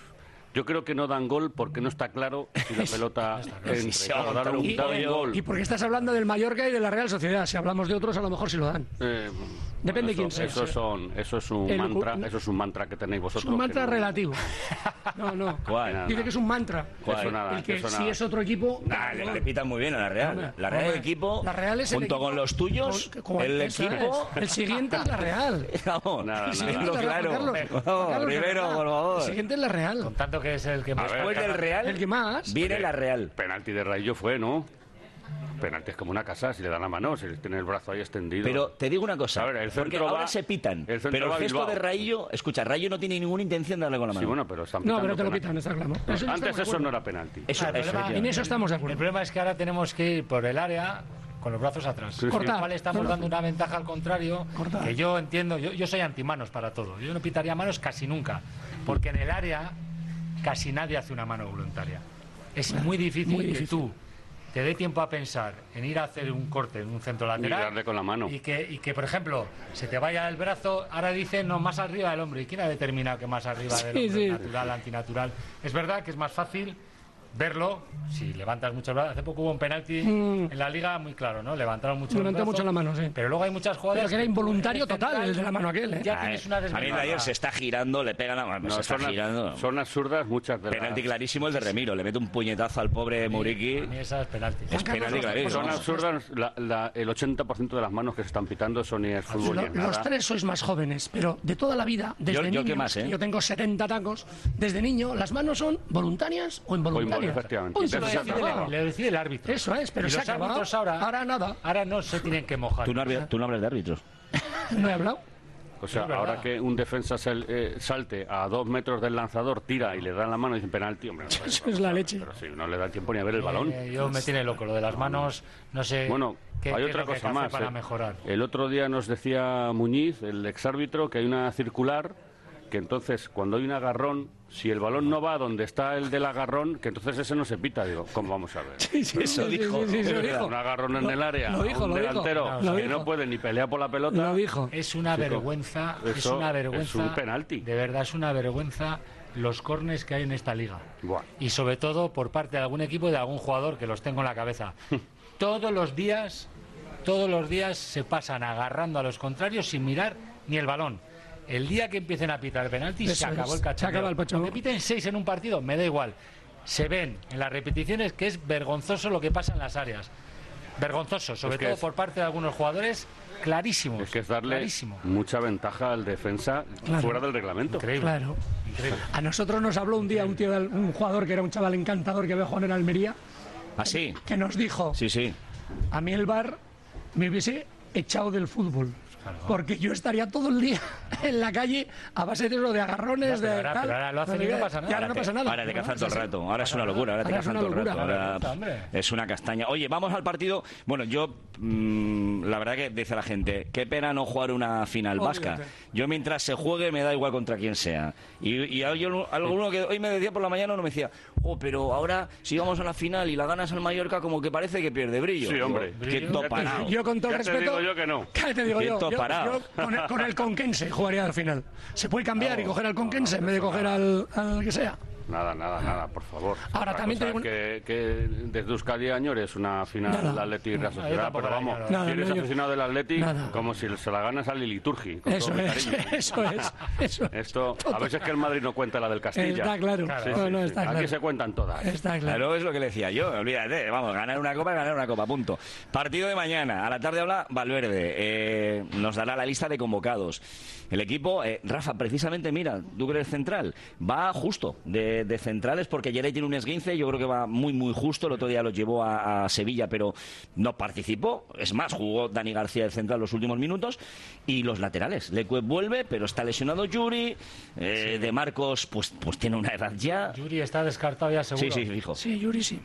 Yo creo que no dan gol porque no está claro si la pelota entra. Si se va a Claro, dar montar un, un dar un pollo. gol. Y porque estás hablando del Mallorca y de la Real Sociedad. Si hablamos de otros, a lo mejor sí lo dan. Eh, Depende bueno, quién sea. eso, eso, son, eso es un El- mantra, eso es un mantra que tenéis Es vosotros. un mantra que no- relativo. No, no. ¿Cuál? Dice que es un mantra. ¿Cuál? Eso nada, El que eso si nada. es otro equipo... Nah, le, le pitan muy bien a la Real. Hombre, La Real es el hombre. equipo, La Real es el junto equipo- con los tuyos, con- con- el eso equipo... es. El siguiente es la Real. Vamos, Nada, El nada. tenlo siguiente es la Real, claro. Carlos. Vamos, Carlos, de primero, verdad. por favor. El siguiente es la Real. Con tanto que es el que más... Después del Real, El que más. viene la Real. Penalti de Rayo fue, ¿no? Penalti es como una casa, si le dan la mano, si tiene el brazo ahí extendido. Pero te digo una cosa, A ver, el porque centro ahora va- se pitan, el centro pero va el a gesto Bilbao. de Rayo, escucha, Rayo no tiene ninguna intención de darle con la mano. Sí, bueno, pero están No, pitando pero te lo penalti. pitan, está claro. Eso ya Antes estamos de eso acuerdo. no era penalti. Eso, Ah, el eso, problema- ya. En eso estamos de El acuerdo. problema es que ahora tenemos que ir por el área con los brazos atrás. Sí, sí. Con lo Cortar. cual estamos No, no. dando una ventaja al contrario, Cortar. que yo entiendo, yo, yo soy antimanos para todo. Yo no pitaría manos casi nunca, porque en el área casi nadie hace una mano voluntaria. Es muy difícil, muy que difícil. tú te dé tiempo a pensar en ir a hacer un corte en un centro lateral Y darle con la mano. y que, y que por ejemplo, se te vaya el brazo, ahora dicen no, más arriba del hombro. ¿Y quién ha determinado que más arriba del Sí, hombro? sí. Natural, antinatural. Es verdad que es más fácil verlo si levantas mucho el brazo. Hace poco hubo un penalti Mm. en la liga muy claro, ¿no? Levantaron mucho el Levantó brazo, mucho la mano, sí. pero luego hay muchas jugadas Pero que era tú, involuntario en el total, central, el de la mano aquel, ¿eh? Ya Ah, tienes una a mí desventaja. ayer se está girando, le pega la mano, No, se está son, girando. son absurdas muchas de las... Penalti clarísimo el de Remiro, le mete un puñetazo al pobre Muriqui. A mí esa es penalti. Es penalti clarísimo. Son absurdas, la- la- el ochenta por ciento de las manos que se están pitando son ni es fútbol Lo- ni es los nada. tres sois más jóvenes, pero de toda la vida, desde Yo- yo niño, qué más, ¿eh? yo tengo setenta tacos, desde niño, las manos son voluntarias o involuntarias. O invol- efectivamente. Punto, Eso se se ha acabó. acabado. Le decide el árbitro. Eso es, pero y se los ha acabado. árbitros ahora, Ahora nada. ahora no se tienen que mojar. Tú no, hablas- tú no hablas de árbitros. No he hablado. O sea, Es verdad. ahora que un defensa sal- eh, salte a dos metros del lanzador, tira y le dan la mano y dicen penalti, hombre. no, Eso es la leche. Pero si no le da tiempo ni a ver el balón. Eh, yo me tiene loco lo de las manos, no sé Bueno, qué, hay qué es otra lo que hay cosa que hacer más. para eh. mejorar. El otro día nos decía Muñiz, el exárbitro, que hay una circular que entonces cuando hay un agarrón, si el balón no va donde está el del agarrón, que entonces ese no se pita. Digo, ¿cómo vamos a ver? Sí, sí, Eso sí, sí, dijo. sí, sí, Es lo verdad. dijo. Un agarrón en Lo- el área, lo dijo, un lo dijo. delantero Lo que dijo. no puede ni pelear por la pelota. Lo dijo. Es una Chico, vergüenza, es eso una es vergüenza. un penalti. De verdad, es una vergüenza los cornes que hay en esta liga. Buah. Y sobre todo por parte de algún equipo y de algún jugador que los tengo en la cabeza. Todos los días, todos los días se pasan agarrando a los contrarios sin mirar ni el balón. El día que empiecen a pitar el penalti Eso se acabó es, el se cachondeo. acaba el pachorro. Que piten seis en un partido, me da igual. Se ven en las repeticiones que es vergonzoso lo que pasa en las áreas. Vergonzoso, sobre Es que todo es- por parte de algunos jugadores clarísimos. Es que es darle clarísimo. mucha ventaja al defensa Claro. fuera del reglamento. Increíble. Claro. Increíble. A nosotros nos habló un día un tío, del- un jugador que era un chaval encantador que había jugado en Almería, ¿Ah, sí? que nos dijo, Sí, sí. a mí el bar me hubiese echado del fútbol. Porque yo estaría todo el día en la calle a base de eso, de agarrones, Ya, pero de ahora- tal. pero ahora lo hacen y no pasa nada. Y ahora no te- pasa nada. Ahora te cazan Sí, todo el sí. rato. Ahora es una locura. Ahora te Ahora es cazan una todo el rato. locura. Ahora, Hombre. es una castaña. Oye, vamos al partido. Bueno, yo, mm, la verdad que dice la gente, qué pena no jugar una final vasca. Obviamente. Yo mientras se juegue me da igual contra quién sea. Y, y hay yo- alguno que hoy me decía por la mañana, uno me decía, oh, pero ahora si vamos a la final y la ganas al Mallorca, como que parece que pierde brillo. Sí, hombre. Digo, Brillo. Quieto parado. Yo con todo Ya te respeto. digo yo que no. ¿Qué te digo yo? Quieto, Yo, parado. yo con, el, con el Conquense jugaría al final. Se puede cambiar y coger al Conquense en vez de coger al, al que sea. Nada, nada, nada, por favor. Ahora, Otra también cosa te digo que, que desde Euskadi añores una final Nada. del Atleti y Real yo Sociedad, tampoco pero la vamos, añoro. Nada, si eres no, yo- aficionado del Atleti, Nada. como si se la ganas a la Liturgi, con Eso todo mi es, cariño. eso es, eso es. Esto, a veces que el Madrid no cuenta la del Castilla. Está claro. Sí, No, sí, no, sí. está Aquí claro. se cuentan todas. Está claro. Claro, es lo que le decía yo, olvídate, vamos, ganar una copa, ganar una copa, punto. Partido de mañana, a la tarde habla Valverde, eh, nos dará la lista de convocados. El equipo, eh, Rafa, precisamente, mira, tú que eres central, va justo de, de centrales porque Yeray tiene un esguince, yo creo que va muy, muy justo, el otro día lo llevó a, a Sevilla, pero no participó, es más, jugó Dani García de central los últimos minutos, y los laterales, Leque vuelve, pero está lesionado Yuri, eh, De Marcos, pues, pues tiene una edad ya. Yuri está descartado ya seguro. Sí, sí, fijo. Sí, Yuri sí.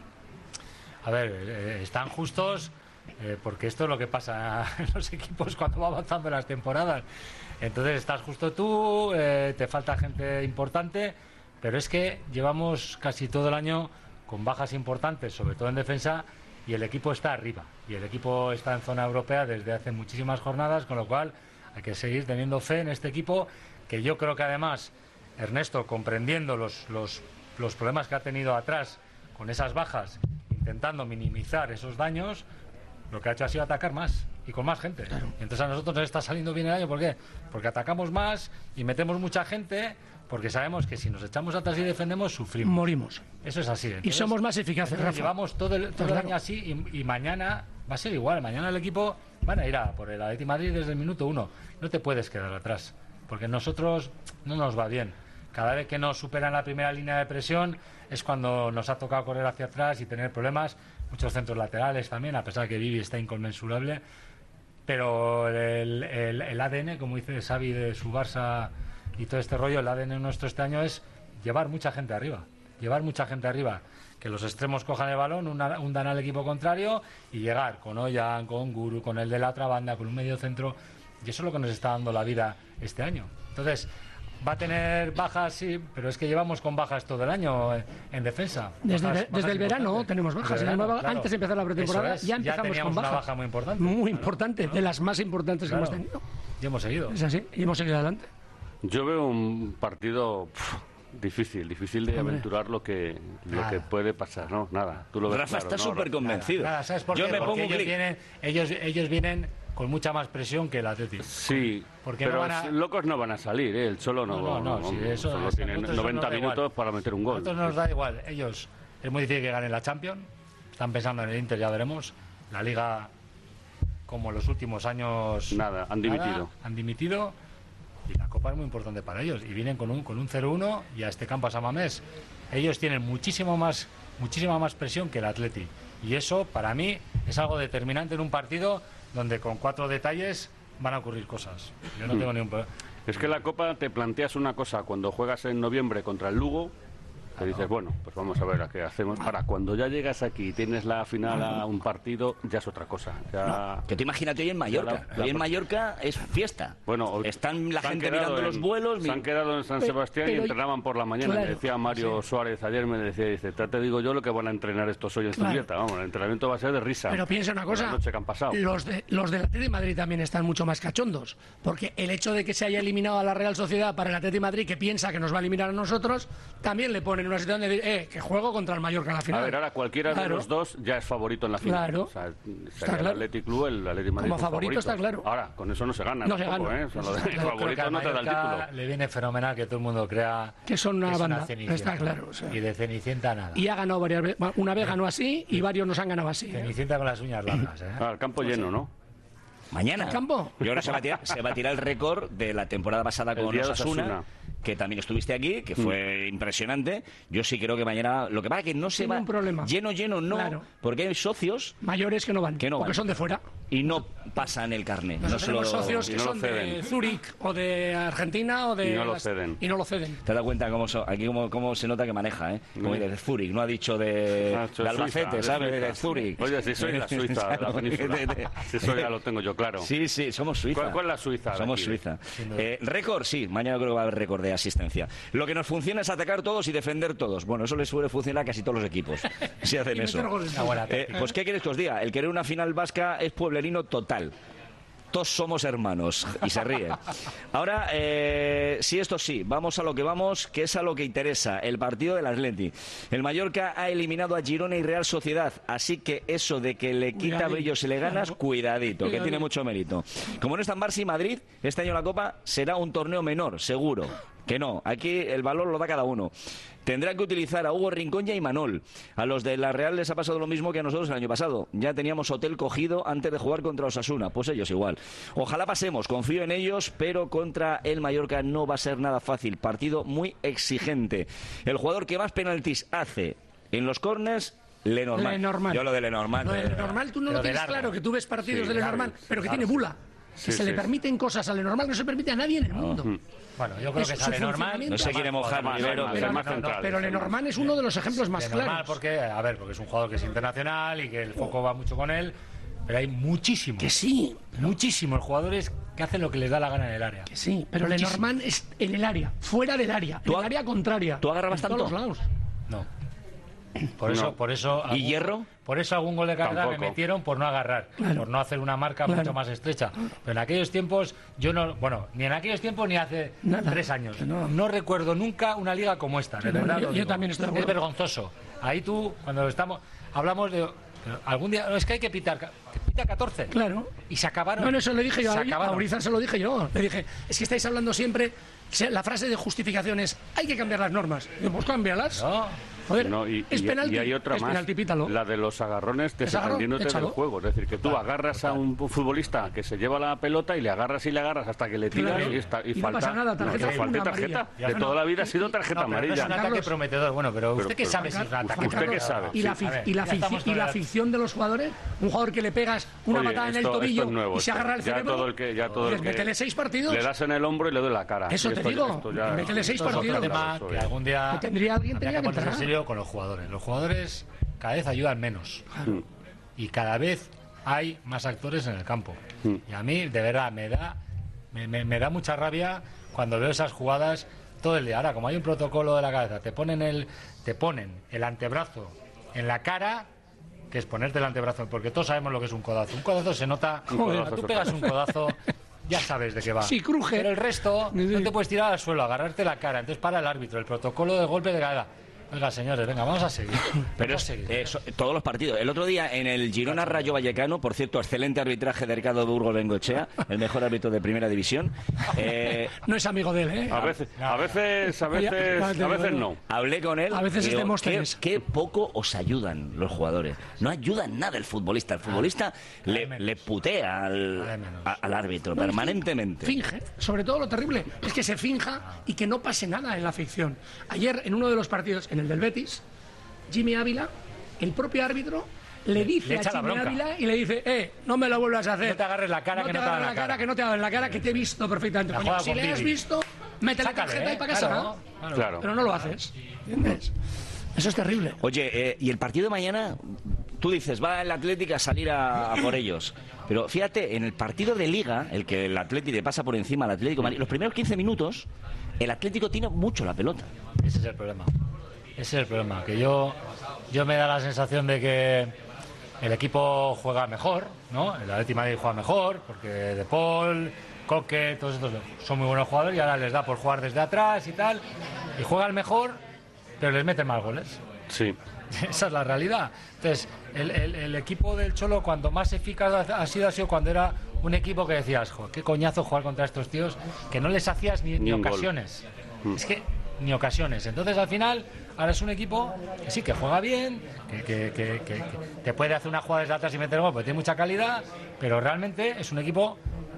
A ver, eh, están justos eh, porque esto es lo que pasa en los equipos cuando va avanzando las temporadas. Entonces estás justo tú, eh, te falta gente importante, pero es que llevamos casi todo el año con bajas importantes, sobre todo en defensa, y el equipo está arriba. Y el equipo está en zona europea desde hace muchísimas jornadas, con lo cual hay que seguir teniendo fe en este equipo, que yo creo que además Ernesto, comprendiendo los, los, los problemas que ha tenido atrás con esas bajas, intentando minimizar esos daños, lo que ha hecho ha sido atacar más y con más gente. Claro. Entonces a nosotros nos está saliendo bien el año. ¿Por qué? Porque atacamos más y metemos mucha gente, porque sabemos que si nos echamos atrás y defendemos, sufrimos. Morimos. Eso es así. Entonces, y somos más eficaces, Rafa. Llevamos todo el, todo el año así y, y mañana va a ser igual. Mañana el equipo van a ir a por el Atlético de Madrid desde el minuto uno. No te puedes quedar atrás, porque nosotros no nos va bien. Cada vez que nos superan la primera línea de presión es cuando nos ha tocado correr hacia atrás y tener problemas. Muchos centros laterales también, a pesar de que Vivi está inconmensurable. Pero el, el, el A D N, como dice Xavi de su Barça y todo este rollo, el A D N nuestro este año es llevar mucha gente arriba. Llevar mucha gente arriba. Que los extremos cojan el balón, una, hundan al equipo contrario y llegar con Ollán, con Guru, con el de la otra banda, con un medio centro. Y eso es lo que nos está dando la vida este año. Entonces, va a tener bajas, sí, pero es que llevamos con bajas todo el año en, en defensa. Desde, bajas, desde bajas el verano tenemos bajas. Desde el verano, claro. Antes de empezar la pretemporada es, ya empezamos ya con bajas. Una baja muy importante. Muy claro, importante, claro. de las más importantes Claro. que hemos tenido. Y hemos seguido. Es así, y hemos seguido adelante. Yo veo un partido pff, difícil, difícil de Hombre. aventurar lo que lo que puede pasar, ¿no? Nada. Tú lo ves Rafa claro, está ¿no? súper convencido. Nada, ¿sabes por Yo qué? me Porque pongo un ellos clic. vienen, ellos, ellos vienen con mucha más presión que el Atlético. Sí, Porque pero no van a- locos no van a salir, ¿eh? El Cholo no. No, no, no, sí, eso- solo eso- tienen nosotros eso noventa nos da minutos igual. para meter un gol. A nosotros nos da igual. Ellos, es muy difícil que ganen la Champions. Están pensando en el Inter, ya veremos. La Liga, como en los últimos años... Nada, han dimitido. Han dimitido. Y la Copa es muy importante para ellos. Y vienen con un, con un cero uno y a este campo a San Mamés. Ellos tienen muchísimo más, muchísima más presión que el Atleti. Y eso, para mí, es algo determinante en un partido donde con cuatro detalles van a ocurrir cosas. Yo no Mm. tengo ni un problema. Es que la Copa te planteas una cosa cuando juegas en noviembre contra el Lugo, que dices, bueno, pues vamos a ver a qué hacemos. Ahora, cuando ya llegas aquí y tienes la final a un partido, ya es otra cosa. Ya... Que tú imagínate hoy en Mallorca. Ya la- Hoy en la- Mallorca es fiesta. Bueno, están la se han gente quedado mirando en- los vuelos. Se han quedado en San Pero- Sebastián y pero- entrenaban por la mañana. claro, Me decía Mario Suárez ayer, me decía, dice, "Ya te digo yo lo que van a entrenar estos hoy en Claro. Zubieta. Vamos, el entrenamiento va a ser de risa. Pero piensa una Por la cosa, noche que han pasado. los de los del Atlético de Madrid también están mucho más cachondos, porque el hecho de que se haya eliminado a la Real Sociedad para el Atlético de Madrid, que piensa que nos va a eliminar a nosotros, también le ponen en una situación de decir, eh, que juego contra el Mallorca en la final. A ver, ahora cualquiera Claro. de los dos ya es favorito en la final. Claro. O sea, Está sería el claro. Athletic Club, el Atlético de Madrid. Como por favorito está claro. Ahora, con eso no se gana. No se tampoco, gana. ¿eh? O sea, lo de Está claro. Creo que favorito al no te da el Mallorca título. le viene fenomenal que todo el mundo crea Que son una es banda, Cenicienta. está claro, o sea. Y de Cenicienta nada. Y ha ganado varias veces, una vez ganó así y varios nos han ganado así. ¿eh? Cenicienta con las uñas largas, ¿eh? Ah, el campo lleno, ¿no? Mañana. ¿El campo? Y ahora se va a tirar, se va a tirar el récord de la temporada pasada El con día de Osasuna, Osasuna. que también estuviste aquí, que fue impresionante. Yo sí creo que mañana... Lo que pasa es que no se Ningún va... problema. Lleno, lleno, no. Claro. Porque hay socios Mayores que no van, que no porque van. son de fuera. Y no pasan el carnet. No Nosotros se lo- tenemos socios y que no lo son de ceden. Zúrich o de Argentina o de... Y no lo las- ceden. Y no lo ceden. ¿Te has dado cuenta cómo so- aquí cómo, cómo se nota que maneja, eh? Como Sí. dice de Zúrich, no ha dicho de, Ah, eso de es Albacete, Suiza, de ¿sabes? Suiza. De Zúrich. Oye, si soy la Suiza, de la península. De- de- Si eso ya lo tengo yo claro. Sí, sí, somos Suiza. ¿Cuál- cuál es la Suiza de Somos aquí? Suiza. Sin duda. Eh, récord, sí. Mañana creo que va a haber récord de asistencia. Lo que nos funciona es atacar todos y defender todos. Bueno, eso les suele funcionar a casi todos los equipos. Si hacen Y eso. meter goles. Una buena Eh, táctica. pues, ¿qué quieres que os diga? El querer una final vasca es pueblerino total. Todos somos hermanos. Y se ríe. Ahora, eh, sí, esto sí, vamos a lo que vamos, que es a lo que interesa, el partido del Atleti. El Mallorca ha eliminado a Girona y Real Sociedad, así que eso de que le quita Cuidadito. brillo si le ganas, cuidadito, que Cuidadito. tiene mucho mérito. Como no están Barça y Madrid, este año la Copa será un torneo menor, seguro. Que no, aquí el valor lo da cada uno. Tendrán que utilizar a Hugo Rincón y a Imanol. A los de la Real les ha pasado lo mismo que a nosotros el año pasado. Ya teníamos hotel cogido antes de jugar contra Osasuna. Pues ellos igual. Ojalá pasemos, confío en ellos, pero contra el Mallorca no va a ser nada fácil. Partido muy exigente. El jugador que más penaltis hace en los corners, Lenormand. Lenormand. Yo lo de Lenormand. Lo de eh, Lenormand tú no Pero lo de tienes largo. claro, que tú ves partidos Sí, de de Lenormand, largo. pero que Claro. tiene bula. Sí, que se sí. le permiten cosas a Lenormand que no se permite a nadie en el mundo. Bueno, yo creo Es que su sale normal. funcionamiento. No se quiere mojar, Más, Rivero. más, Pero, más no, central, pero es Lenormand es uno de los ejemplos más De normal claros. porque, a ver, porque es un jugador que es internacional y que el foco va mucho con él, pero hay muchísimos. Que sí, Muchísimos jugadores que hacen lo que les da la gana en el área. que sí, pero Muchísimo. Lenormand es en el área, fuera del área, en ¿Tú el a- área contraria. tú agarrabas en todos tanto? los lados. No. Por eso, No. por eso. ¿Y algún, Hierro? Por eso algún gol de carrera me Tampoco. metieron por no agarrar, Claro. por no hacer una marca Claro. mucho más estrecha. Pero en aquellos tiempos, yo no, bueno, ni en aquellos tiempos ni hace Nada. tres años. No. No. recuerdo nunca una liga como esta. De Claro, verdad yo- lo yo digo. también estoy de Es acuerdo. vergonzoso. Ahí tú, cuando estamos, hablamos de pero algún día, no, es que hay que pitar, que pita catorce. Claro. Y se acabaron. No, no, eso le dije yo Se a, acabaron. a Urizar, se lo dije yo. Le dije, es que estáis hablando siempre, se- la frase de justificación es, hay que cambiar las normas. Digo, pues cámbialas. No. Joder, No, y, es y- penalti, y hay otra es más, penalti, pítalo. la de los agarrones ¿Es agarrón? desentendiéndote del Échalo. juego. Es decir, que tú agarras a un futbolista que se lleva la pelota y le agarras y le agarras hasta que le tiras Claro. y, está, y, Y no falta. pasa nada, tarjeta no, azul, falta una tarjeta. amarilla. De Ya, toda no. la vida ha sido tarjeta No, pero no amarilla. es un ataque Carlos. prometedor. Bueno, pero, Pero- ¿usted qué pero- sabe si es un ataque ¿Usted qué sabe? Y la, Sí. afic- A ver, y la, ya afic- estamos y con la la- afición de los jugadores, un jugador que le pegas una Oye, patada en el esto- esto tobillo es nuevo, y se esto. agarra el Ya cerebro, todo el que- ya todo el pues que- métele seis partidos. Le das en el hombro y le doy la cara. Eso Y te esto- digo, esto ya- métele seis Esto es otro partidos. tema Eso que ya. algún día Que tendría alguien habría tendría que ponerse en entrar. serio con los jugadores. Los jugadores cada vez ayudan menos y cada vez hay más actores en el campo. Y a mí, de verdad, me da me, me- me da mucha rabia cuando veo esas jugadas todo el día. Ahora, como hay un protocolo de la cabeza, te ponen el te ponen el antebrazo en la cara, que es ponerte el antebrazo, porque todos sabemos lo que es un codazo. Un codazo se nota, Un cuando codazo tú es pegas otra un codazo, ya sabes de qué va. Sí, cruje. Pero el resto no te puedes tirar al suelo, agarrarte la cara. Entonces para el árbitro, el protocolo de golpe de cara. Oiga, señores, venga, vamos a seguir. Pero Vamos es, a seguir. eh, so- todos los partidos. El otro día en el Girona Rayo Vallecano, por cierto, excelente arbitraje de Ricardo Burgos Bengoechea, el mejor árbitro de Primera División. Eh, No es amigo de él, ¿eh? A veces, a veces, a Oye, veces, espérate, a veces bueno. no. Hablé con él. A veces y es digo, Demóstenes. qué, qué poco os ayudan los jugadores. No ayudan nada el futbolista. El futbolista le, le putea al, a- al árbitro No, es que permanentemente. Finge. Sobre todo lo terrible es que se finja y que no pase nada en la ficción. Ayer, en uno de los partidos, en el del Betis, Jimmy Ávila, el propio árbitro, le dice le a echa la Jimmy bronca. Ávila y le dice, eh, no me lo vuelvas a hacer. No te agarres la cara, no que te no te agarres hagan la la cara, cara. que no te hagan la cara, que te he visto perfectamente. La Coño, juega si con le has Billy. visto, métele Sácale, tarjeta ¿eh? y para casa, Claro, ¿no? claro. Claro. Pero no lo haces. ¿Entiendes? Eso es terrible. Oye, eh, y el partido de mañana, tú dices, va el Atlético a salir a, a por ellos. Pero fíjate, en el partido de Liga, el que el Atlético le pasa por encima al Atlético de Madrid, los primeros quince minutos, el Atlético tiene mucho la pelota. Ese es el problema. Ese es el problema. Que yo, yo me da la sensación de que el equipo juega mejor, ¿no? El Atlético de Madrid juega mejor, porque De Paul, Coque, todos estos son muy buenos jugadores y ahora les da por jugar desde atrás y tal. Y juegan mejor, pero les meten más goles. Sí. Esa es la realidad. Entonces, el, el- el equipo del Cholo, cuando más eficaz ha sido, ha sido cuando era un equipo que decías, jo, qué coñazo jugar contra estos tíos, que no les hacías ni, Ni ni un gol. ocasiones. Mm. Es que ni ocasiones. Entonces, al final, ahora es un equipo que sí, que juega bien, que, que- que- que- que te puede hacer una jugada desde atrás y meter gol, porque tiene mucha calidad, pero realmente es un equipo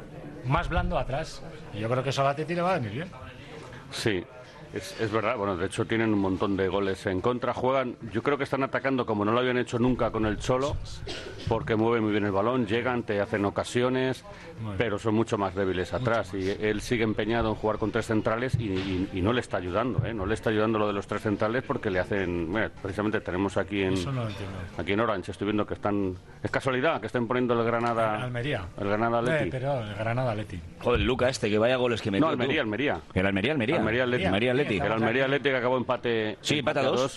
más blando atrás. Y yo creo que eso a la Atleti le va a venir bien. Sí, es, es verdad. Bueno, de hecho tienen un montón de goles en contra. Juegan, yo creo que están atacando como no lo habían hecho nunca con el Cholo, porque mueven muy bien el balón, llegan, te hacen ocasiones, pero son mucho más débiles atrás. Y él sigue empeñado en jugar con tres centrales y, y- y no le está ayudando, ¿eh? No le está ayudando lo de los tres centrales porque le hacen... Mira, precisamente tenemos aquí en, Eso no lo entiendo. aquí en Orange, estoy viendo que están... Es casualidad que estén poniendo el Granada... Almería. El Granada Atleti. Eh, pero el Granada Atleti. Joder, Luca este, que vaya goles que metió. No, Almería, tú. Almería. El Almería, Almería. Almería Atleti. Almería Atleti. El Almería Atleti que acabó empate, Sí, empate a dos.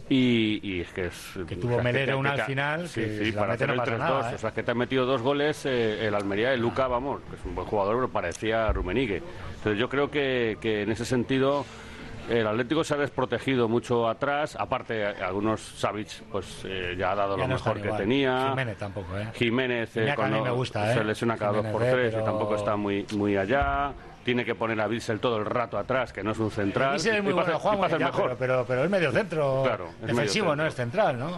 Y, y es que es... Que tuvo Melero una al final, Sí, que sí, si la para mete hacer no el pasa tres dos. nada, ¿eh? O sea, que te ha metido dos goles eh, el Almería, el Luca, vamos, que es un buen jugador, pero parecía Rummenigge. Entonces yo creo que, que en ese sentido... El Atlético se ha desprotegido mucho atrás, aparte algunos Savic pues eh, ya ha dado Ya lo no mejor están que igual. tenía. Jiménez tampoco, ¿eh? Jiménez, eh, Mira que a mí cuando me gusta, ¿eh? se lesiona cada dos Jiménez, por eh, tres y pero- tampoco está muy muy allá. Tiene que poner a Bissell todo el rato atrás, que no es un central. Bissell es muy y pasa- bueno, juega y muy pasa bien, mejor. pero, pero, pero es medio centro Claro, es medio defensivo, centro. no es central, ¿no?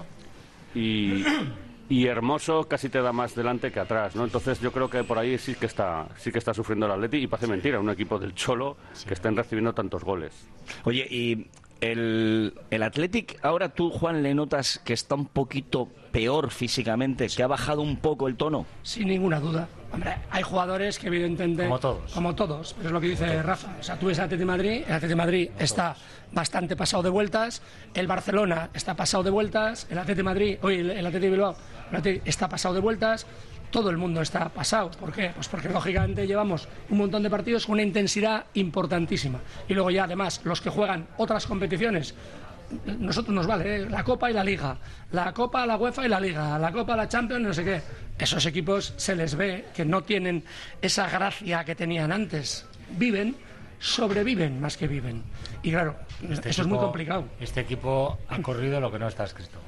Y, y Hermoso casi te da más delante que atrás, ¿no? Entonces yo creo que por ahí sí que está sí que está sufriendo el Atleti y parece mentira, un equipo del Cholo que estén recibiendo tantos goles. Oye, y el, el Athletic, ahora tú, Juan, le notas que está un poquito peor físicamente, que ha bajado un poco el tono. Sin ninguna duda. Hombre, hay jugadores que evidentemente... Como todos. Como todos, pero es lo que dice Rafa. O sea, tú ves el Atlético de Madrid, el Atlético de Madrid está bastante pasado de vueltas, el Barcelona está pasado de vueltas, el Atlético de Madrid, oye, el, el Atlético de Bilbao el Atlético está pasado de vueltas, todo el mundo está pasado. ¿Por qué? Pues porque lógicamente llevamos un montón de partidos con una intensidad importantísima. Y luego ya además los que juegan otras competiciones nosotros nos vale, ¿eh? La Copa y la Liga, la Copa, la UEFA y la Liga, la Copa, la Champions, no sé qué. Esos equipos se les ve que no tienen esa gracia que tenían antes. Viven, sobreviven más que viven. Y claro, este eso equipo, es muy complicado. Este equipo ha corrido lo que no está escrito.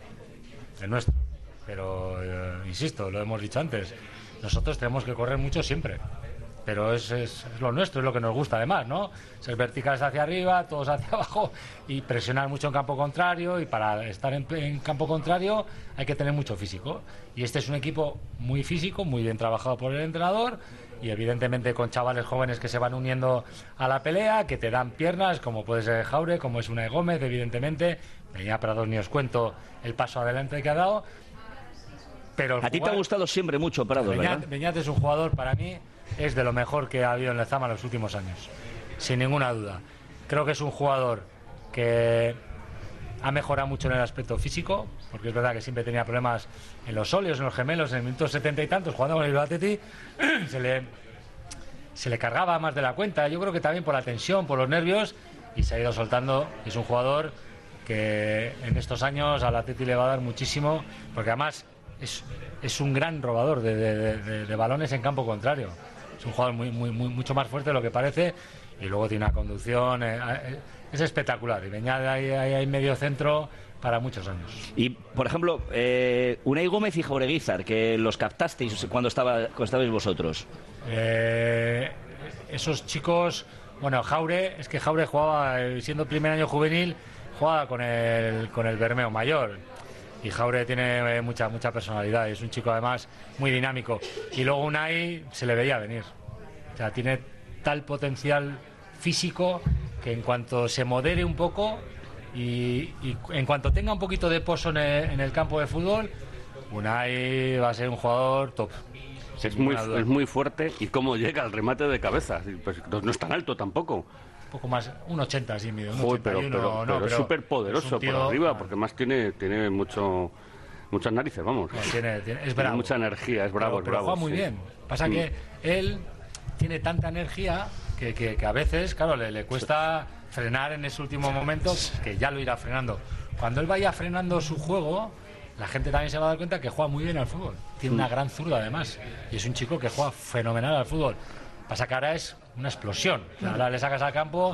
El nuestro. Pero, eh, insisto, lo hemos dicho antes, nosotros tenemos que correr mucho siempre. Pero es, es, es lo nuestro, es lo que nos gusta además, ¿no? Ser verticales hacia arriba, todos hacia abajo y presionar mucho en campo contrario, y para estar en, en campo contrario hay que tener mucho físico. Y este es un equipo muy físico, muy bien trabajado por el entrenador, y evidentemente con chavales jóvenes que se van uniendo a la pelea, que te dan piernas, como puede ser Jaure, como es Unai Gómez, evidentemente. Venía Prados, ni os cuento el paso adelante que ha dado. Pero a ti te ha gustado siempre mucho Prados, Beñat, ¿verdad? Beñat es un jugador, para mí, es de lo mejor que ha habido en Lezama en los últimos años, sin ninguna duda. Creo que es un jugador que ha mejorado mucho en el aspecto físico, porque es verdad que siempre tenía problemas en los óleos, en los gemelos, en el minuto setenta y tantos, jugando con el Bilbao Athletic, se le, se le cargaba más de la cuenta. Yo creo que también por la tensión, por los nervios, y se ha ido soltando. Es un jugador que en estos años al Athletic le va a dar muchísimo, porque además es, es un gran robador de, de, de, de balones en campo contrario. Es un jugador muy, muy, muy, mucho más fuerte de lo que parece, y luego tiene una conducción, eh, eh, es espectacular, y Beñat ahí hay medio centro para muchos años. Y, por ejemplo, eh, Unai Gómez y Jaureguizar, que los captasteis cuando, estaba, cuando estabais vosotros. Eh, esos chicos, bueno, Jaure, es que Jaure jugaba, eh, siendo primer año juvenil, jugaba con el, con el Bermeo mayor. Y Jaure tiene mucha mucha personalidad, es un chico además muy dinámico. Y luego Unai se le veía venir. O sea, tiene tal potencial físico que en cuanto se modere un poco y, y en cuanto tenga un poquito de pozo en el, en el campo de fútbol, Unai va a ser un jugador top. Es muy, es muy fuerte, y cómo llega al remate de cabeza. Pues no es tan alto tampoco. Un poco más, un ochenta así mide. Joder, pero, pero, pero, no, pero es súper poderoso por arriba, porque además tiene, tiene mucho, muchas narices, vamos. No, tiene, tiene, es tiene bravo. mucha energía, es bravo, pero, pero es bravo. Juega muy sí. bien. Pasa mm. que él tiene tanta energía que, que, que a veces, claro, le, le cuesta frenar en ese último momento, que ya lo irá frenando. Cuando él vaya frenando su juego, la gente también se va a dar cuenta que juega muy bien al fútbol. Tiene mm. una gran zurda además, y es un chico que juega fenomenal al fútbol. Pasa que ahora es una explosión. Ahora le sacas al campo,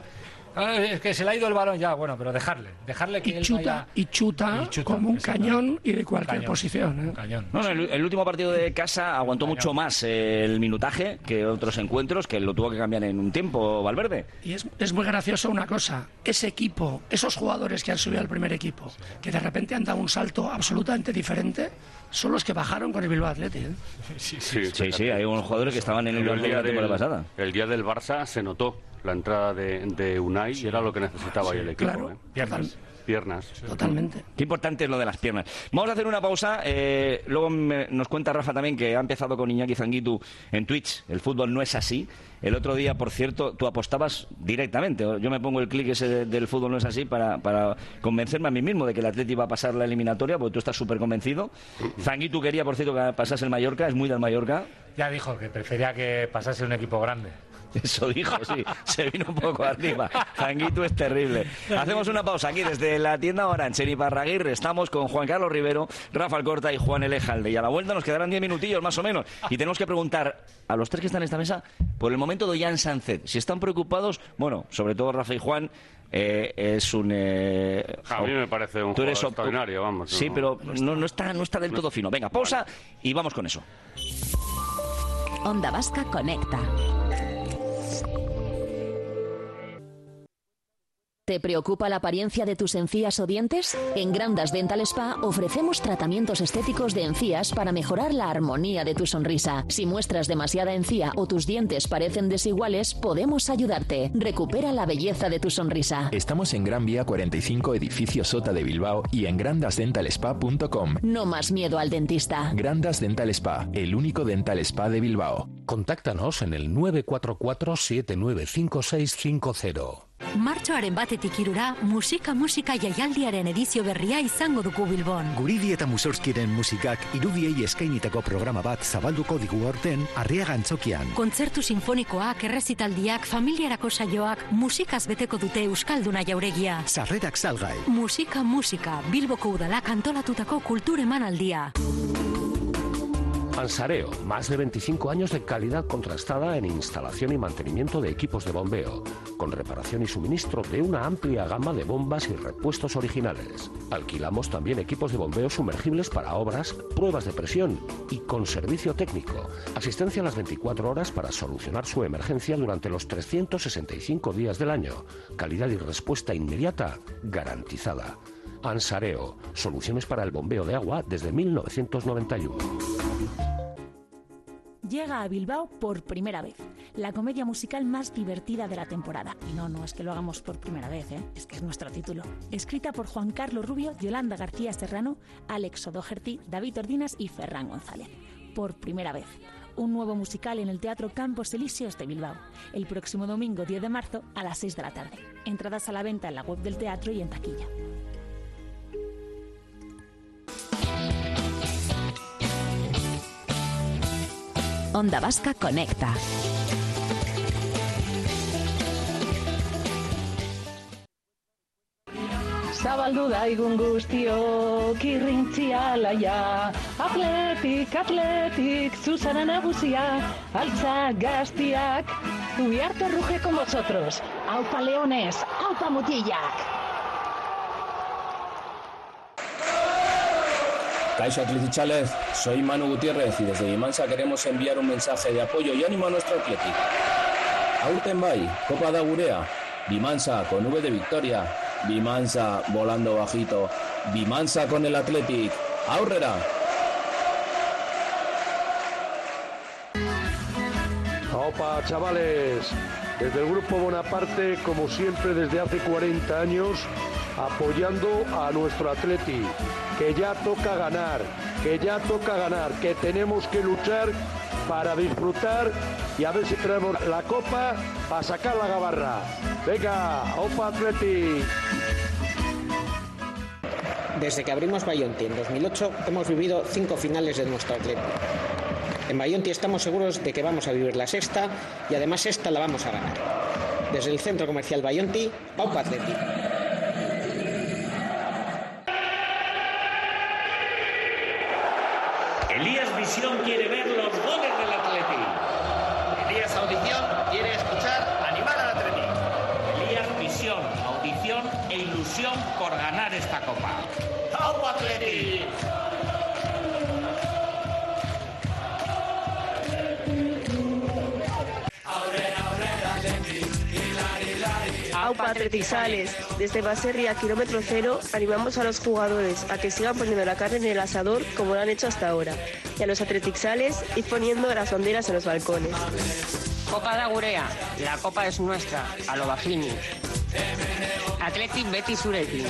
es que se le ha ido el balón ya, bueno, pero dejarle, dejarle que y él chuta, vaya... y chuta, y chuta como un cañón y de cualquier cañón, posición. ¿eh? Cañón. No, no, el, el último partido de casa aguantó cañón. mucho más eh, el minutaje que otros encuentros, que lo tuvo que cambiar en un tiempo Valverde. Y es, es muy gracioso una cosa, ese equipo, esos jugadores que han subido al primer equipo, que de repente han dado un salto absolutamente diferente, son los que bajaron con el Bilbao Athletic. ¿eh? Sí, sí, sí, sí, hay unos jugadores que estaban en el Bilbao la temporada pasada. El día del Barça se notó la entrada de, de Unai, sí, y era lo que necesitaba sí, ahí el equipo. Claro, ¿eh? Piernas. Piernas. Totalmente. Qué importante es lo de las piernas. Vamos a hacer una pausa. Eh, luego me, nos cuenta Rafa también que ha empezado con Iñaki Zanguitu en Twitch. El fútbol no es así. El otro día, por cierto, tú apostabas directamente. Yo me pongo el clic ese de, del fútbol no es así para, para convencerme a mí mismo de que el Atleti va a pasar la eliminatoria, porque tú estás súper convencido. Zanguitu quería, por cierto, que pasase el Mallorca. Es muy del Mallorca. Ya dijo que prefería que pasase un equipo grande. Eso dijo, sí, se vino un poco arriba. Zanguitu es terrible. Hacemos una pausa aquí desde la tienda Orange en Iparraguirre. Estamos con Juan Carlos Rivero, Rafa Alcorta y Juan Elejalde. Y a la vuelta nos quedarán diez minutillos más o menos. Y tenemos que preguntar a los tres que están en esta mesa por el momento de Jan Sánchez. Si están preocupados, bueno, sobre todo Rafa y Juan, eh, es un... Eh, a mí me parece un jugador extraordinario, vamos. Sí, no, pero no, no, está, no está del todo fino. Venga, pausa y vamos con eso. Onda Vasca Conecta. ¿Te preocupa la apariencia de tus encías o dientes? En Grandas Dental Spa ofrecemos tratamientos estéticos de encías para mejorar la armonía de tu sonrisa. Si muestras demasiada encía o tus dientes parecen desiguales, podemos ayudarte. Recupera la belleza de tu sonrisa. Estamos en Gran Vía cuarenta y cinco, edificio Sota de Bilbao, y en grandas dental spa punto com. No más miedo al dentista. Grandas Dental Spa, el único dental spa de Bilbao. Contáctanos en el nueve cuatro cuatro, siete nueve cinco seis cinco cero. Martxoaren batetik irura, musika musika jaialdiaren edizio berria izango dugu Bilbon. Guridi eta Mussorgskiren musikak irudiei eskainitako programa bat zabalduko digu aurten Arriaga Antzokian. Kontzertu sinfonikoak, errezitaldiak, familiarako saioak, musikaz beteko dute Euskalduna jauregia. Sarrerak salgai. Musika musika, Bilboko udalak antolatutako kultur emanaldia. Ansareo, más de veinticinco años de calidad contrastada en instalación y mantenimiento de equipos de bombeo, con reparación y suministro de una amplia gama de bombas y repuestos originales. Alquilamos también equipos de bombeo sumergibles para obras, pruebas de presión y con servicio técnico. Asistencia a las veinticuatro horas para solucionar su emergencia durante los trescientos sesenta y cinco días del año. Calidad y respuesta inmediata garantizada. Ansareo, soluciones para el bombeo de agua desde mil novecientos noventa y uno. Llega a Bilbao por primera vez, la comedia musical más divertida de la temporada. Y no, no es que lo hagamos por primera vez, ¿eh? Es que es nuestro título. Escrita por Juan Carlos Rubio, Yolanda García Serrano, Alex O'Doherty, David Ordinas y Ferran González. Por primera vez. Un nuevo musical en el Teatro Campos Elíseos de Bilbao, el próximo domingo diez de marzo a las seis de la tarde. Entradas a la venta en la web del teatro y en taquilla. Onda Vasca Conecta. Zabaldu daigun guztiok irrintzia laia, atletik, atletik, zuzara nagusia, altza gaztiak. We are Torruje con vosotros. Aupa leones, aupa mutillak. Caixo Atletichales, soy Manu Gutiérrez y desde Bimansa queremos enviar un mensaje de apoyo y ánimo a nuestro Athletic. Aurten bai, Copa da Gurea, Bimansa con V de victoria, Bimansa volando bajito, Bimansa con el Athletic, aurrera. Opa, chavales, desde el Grupo Bonaparte, como siempre desde hace cuarenta años, apoyando a nuestro Athletic, que ya toca ganar, que ya toca ganar, que tenemos que luchar para disfrutar y a ver si traemos la copa para sacar la gabarra. Venga, opa Athletic. Desde que abrimos Bayonti en dos mil ocho hemos vivido cinco finales de nuestro Athletic. En Bayonti estamos seguros de que vamos a vivir la sexta y además esta la vamos a ganar. Desde el Centro Comercial Bayonti, opa Athletic. Elías Visión quiere ver los goles del Athletic. Elías Audición quiere escuchar animar al Athletic. Elías Visión, audición e ilusión por ganar esta copa. ¡Au Athletic! Aupa Athleticales, desde Baserri a kilómetro cero animamos a los jugadores a que sigan poniendo la carne en el asador como lo han hecho hasta ahora, y a los Athleticales ir poniendo las banderas en los balcones. Copa da Gurea, la copa es nuestra, a lo bajini. Athletic Betis Zurekin.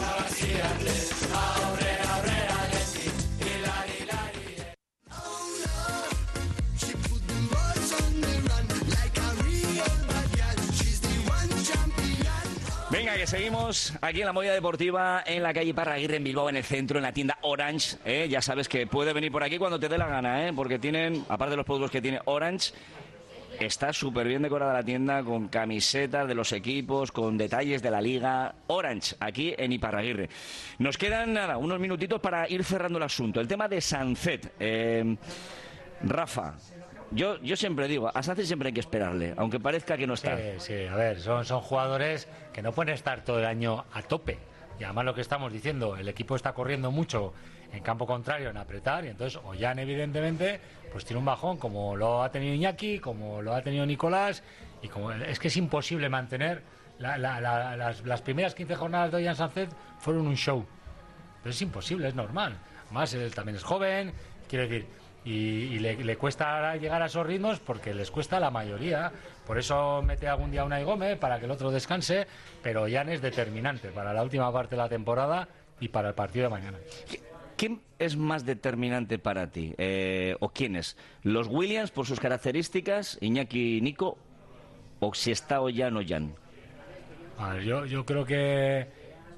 Venga, que seguimos aquí en la movida deportiva en la calle Parraguirre en Bilbao, en el centro, en la tienda Orange. ¿eh? Ya sabes que puedes venir por aquí cuando te dé la gana, ¿eh? Porque tienen, aparte de los productos que tiene Orange, está súper bien decorada la tienda con camisetas de los equipos, con detalles de la liga. Orange, aquí en Iparraguirre. Nos quedan, nada, unos minutitos para ir cerrando el asunto. El tema de Sancet. Eh, Rafa... Yo, yo siempre digo, a Sánchez siempre hay que esperarle, aunque parezca que no está. Sí, sí, a ver, son, son jugadores que no pueden estar todo el año a tope. Y además lo que estamos diciendo, el equipo está corriendo mucho en campo contrario, en apretar, y entonces Ollán evidentemente pues tiene un bajón, como lo ha tenido Iñaki, como lo ha tenido Nicolás, y como es que es imposible mantener, la, la, la, las, las primeras quince jornadas de Ollán Sánchez fueron un show. Pero es imposible, es normal. Además, él también es joven, quiero decir... Y, y le, le cuesta llegar a esos ritmos porque les cuesta a la mayoría. Por eso mete algún día a Unai Gómez para que el otro descanse, pero Jan es determinante para la última parte de la temporada y para el partido de mañana. ¿Quién es más determinante para ti? Eh, ¿O quiénes? ¿Los Williams por sus características, Iñaki y Nico? ¿O si está Ollán o Jan? A ver, yo, yo creo que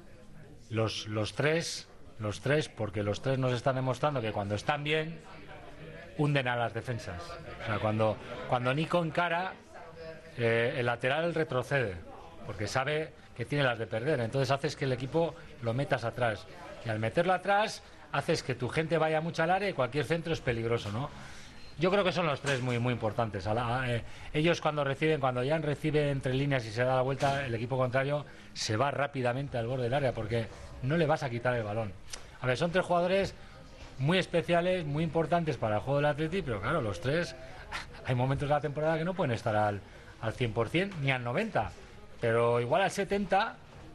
los, los tres, los tres, porque los tres nos están demostrando que cuando están bien, hunden a las defensas. O sea, cuando, cuando Nico encara, eh, el lateral retrocede, porque sabe que tiene las de perder. Entonces haces que el equipo lo metas atrás. Y al meterlo atrás, haces que tu gente vaya mucho al área y cualquier centro es peligroso, ¿no? Yo creo que son los tres muy muy importantes. A la, eh, ellos cuando reciben, cuando ya recibe entre líneas y se da la vuelta, el equipo contrario se va rápidamente al borde del área porque no le vas a quitar el balón. A ver, son tres jugadores muy especiales, muy importantes para el juego del Atleti, pero claro, los tres, hay momentos de la temporada que no pueden estar al, al cien por cien ni al noventa, pero igual al setenta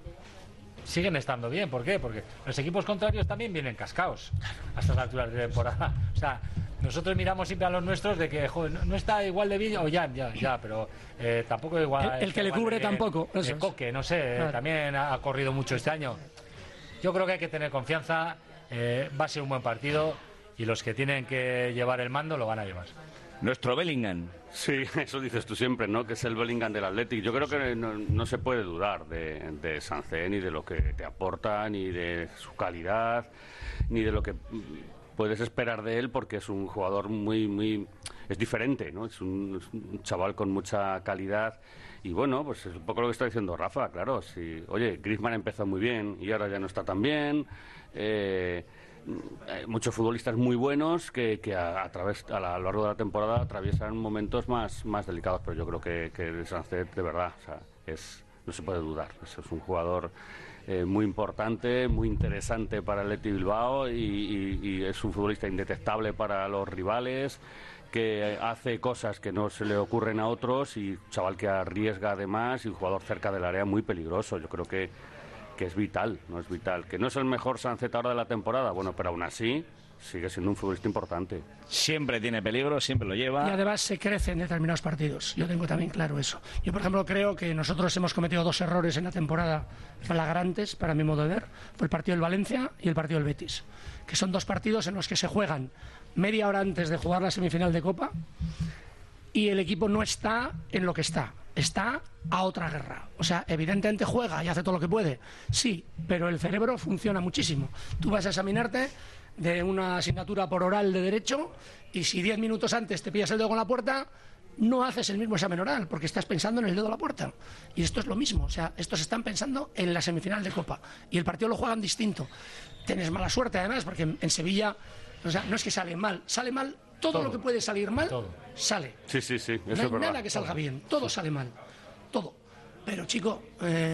siguen estando bien. ¿Por qué? Porque los equipos contrarios también vienen cascados a estas alturas de temporada. O sea, nosotros miramos siempre a los nuestros de que, joder, no, no está igual de bien, o ya, ya, ya, pero eh, tampoco igual. El, el que le cubre de, tampoco. De, de Coque, no sé, claro. También ha, ha corrido mucho este año. Yo creo que hay que tener confianza, eh, va a ser un buen partido y los que tienen que llevar el mando lo van a llevar. Nuestro Bellingham. Sí, eso dices tú siempre, ¿no? Que es el Bellingham del Athletic. Yo creo que no, no se puede dudar de, de Sancet, ni de lo que te aporta, ni de su calidad, ni de lo que puedes esperar de él, porque es un jugador muy, muy... es diferente, ¿no? Es un, es un chaval con mucha calidad. Y bueno, pues es un poco lo que está diciendo Rafa, claro. Si, oye, Griezmann empezó muy bien y ahora ya no está tan bien. Eh... Hay muchos futbolistas muy buenos que, que a, a través a, la, a lo largo de la temporada atraviesan momentos más, más delicados, pero yo creo que, que el Sancet, de verdad, o sea, es, no se puede dudar. Es, es un jugador eh, muy importante, muy interesante para el Athletic Bilbao y, y, y es un futbolista indetectable para los rivales, que hace cosas que no se le ocurren a otros y chaval que arriesga además y un jugador cerca del área muy peligroso. Yo creo que que es vital, no es vital. Que no es el mejor Sancet ahora de la temporada, bueno, pero aún así sigue siendo un futbolista importante. Siempre tiene peligro, siempre lo lleva. Y además se crece en determinados partidos. Yo tengo también claro eso. Yo, por ejemplo, creo que nosotros hemos cometido dos errores en la temporada flagrantes, para mi modo de ver. Fue el partido del Valencia y el partido del Betis, que son dos partidos en los que se juegan media hora antes de jugar la semifinal de Copa y el equipo no está en lo que está. Está a otra guerra. O sea, evidentemente juega y hace todo lo que puede. Sí, pero el cerebro funciona muchísimo. Tú vas a examinarte de una asignatura por oral de derecho y si diez minutos antes te pillas el dedo con la puerta, no haces el mismo examen oral porque estás pensando en el dedo de la puerta. Y esto es lo mismo. O sea, estos están pensando en la semifinal de Copa y el partido lo juegan distinto. Tienes mala suerte además porque en Sevilla, o sea, no es que sale mal, sale mal. Todo, todo lo que puede salir mal, todo. Sale. Sí, sí, sí. Eso no hay es verdad. Nada que salga bien. Todo sale mal. Todo. Pero, chico,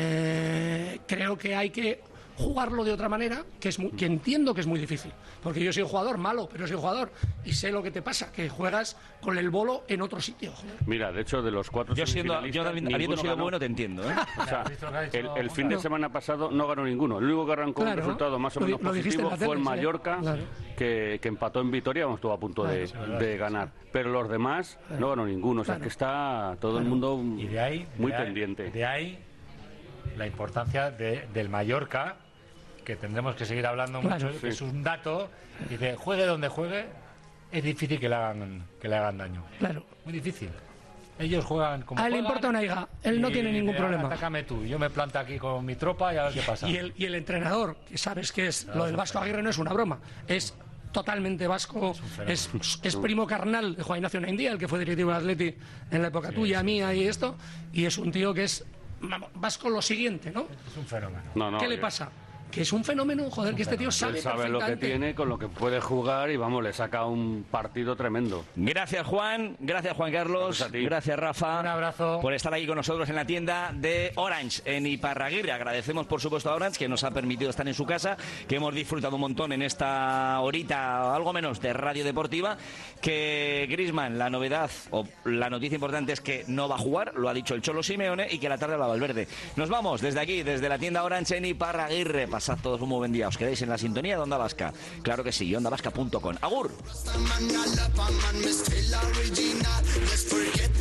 eh, creo que hay que jugarlo de otra manera, que es muy, que entiendo que es muy difícil. Porque yo soy un jugador malo, pero soy un jugador y sé lo que te pasa, que juegas con el bolo en otro sitio. Joder. Mira, de hecho, de los cuatro yo siendo, yo habiendo sido ganó. Bueno, te entiendo, ¿eh? O sea, el, el fin de semana pasado no ganó ninguno. El único que arrancó claro, un resultado más o menos lo, positivo lo fue el Mallorca, claro. que, que empató en Vitoria, estuvo a punto de, claro, de ganar. Pero los demás claro. no ganó ninguno. O sea, claro. que está todo claro. el mundo y de ahí, muy de ahí, pendiente. De ahí la importancia de, del Mallorca, que tendremos que seguir hablando claro, mucho, sí. es un dato, y de juegue donde juegue, es difícil que le hagan, que le hagan daño. Claro. Muy difícil. Ellos juegan como a él juegan, le importa una higa, él no tiene ningún problema. Atácame tú, yo me planto aquí con mi tropa y a ver qué pasa. Y el, y el entrenador, que sabes que es, claro, lo del Vasco Aguirre no es una broma, es totalmente vasco, es, es, es primo carnal de Juan Ignacio Naindía, el que fue directivo del Atleti en la época sí, tuya, sí, mía y esto, y es un tío que es vasco lo siguiente, ¿no? Es un fenómeno. No, no, ¿Qué le pasa? Que es un fenómeno, joder, que este tío sabe, sabe lo que tiene, con lo que puede jugar y vamos, le saca un partido tremendo. Gracias, Juan, gracias, Juan Carlos, gracias, gracias, Rafa. Un abrazo. Por estar aquí con nosotros en la tienda de Orange, en Iparraguirre. Agradecemos, por supuesto, a Orange, que nos ha permitido estar en su casa, que hemos disfrutado un montón en esta horita, algo menos, de radio deportiva. Que Griezmann, la novedad, o la noticia importante es que no va a jugar, lo ha dicho el Cholo Simeone, y que la tarde va a Valverde. Nos vamos desde aquí, desde la tienda Orange en Iparraguirre. Pasad todos un muy buen día. ¿Os quedáis en la sintonía de Onda Vasca? Claro que sí, onda vasca punto com. ¡Agur!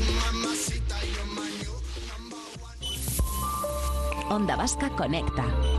Onda Vasca conecta.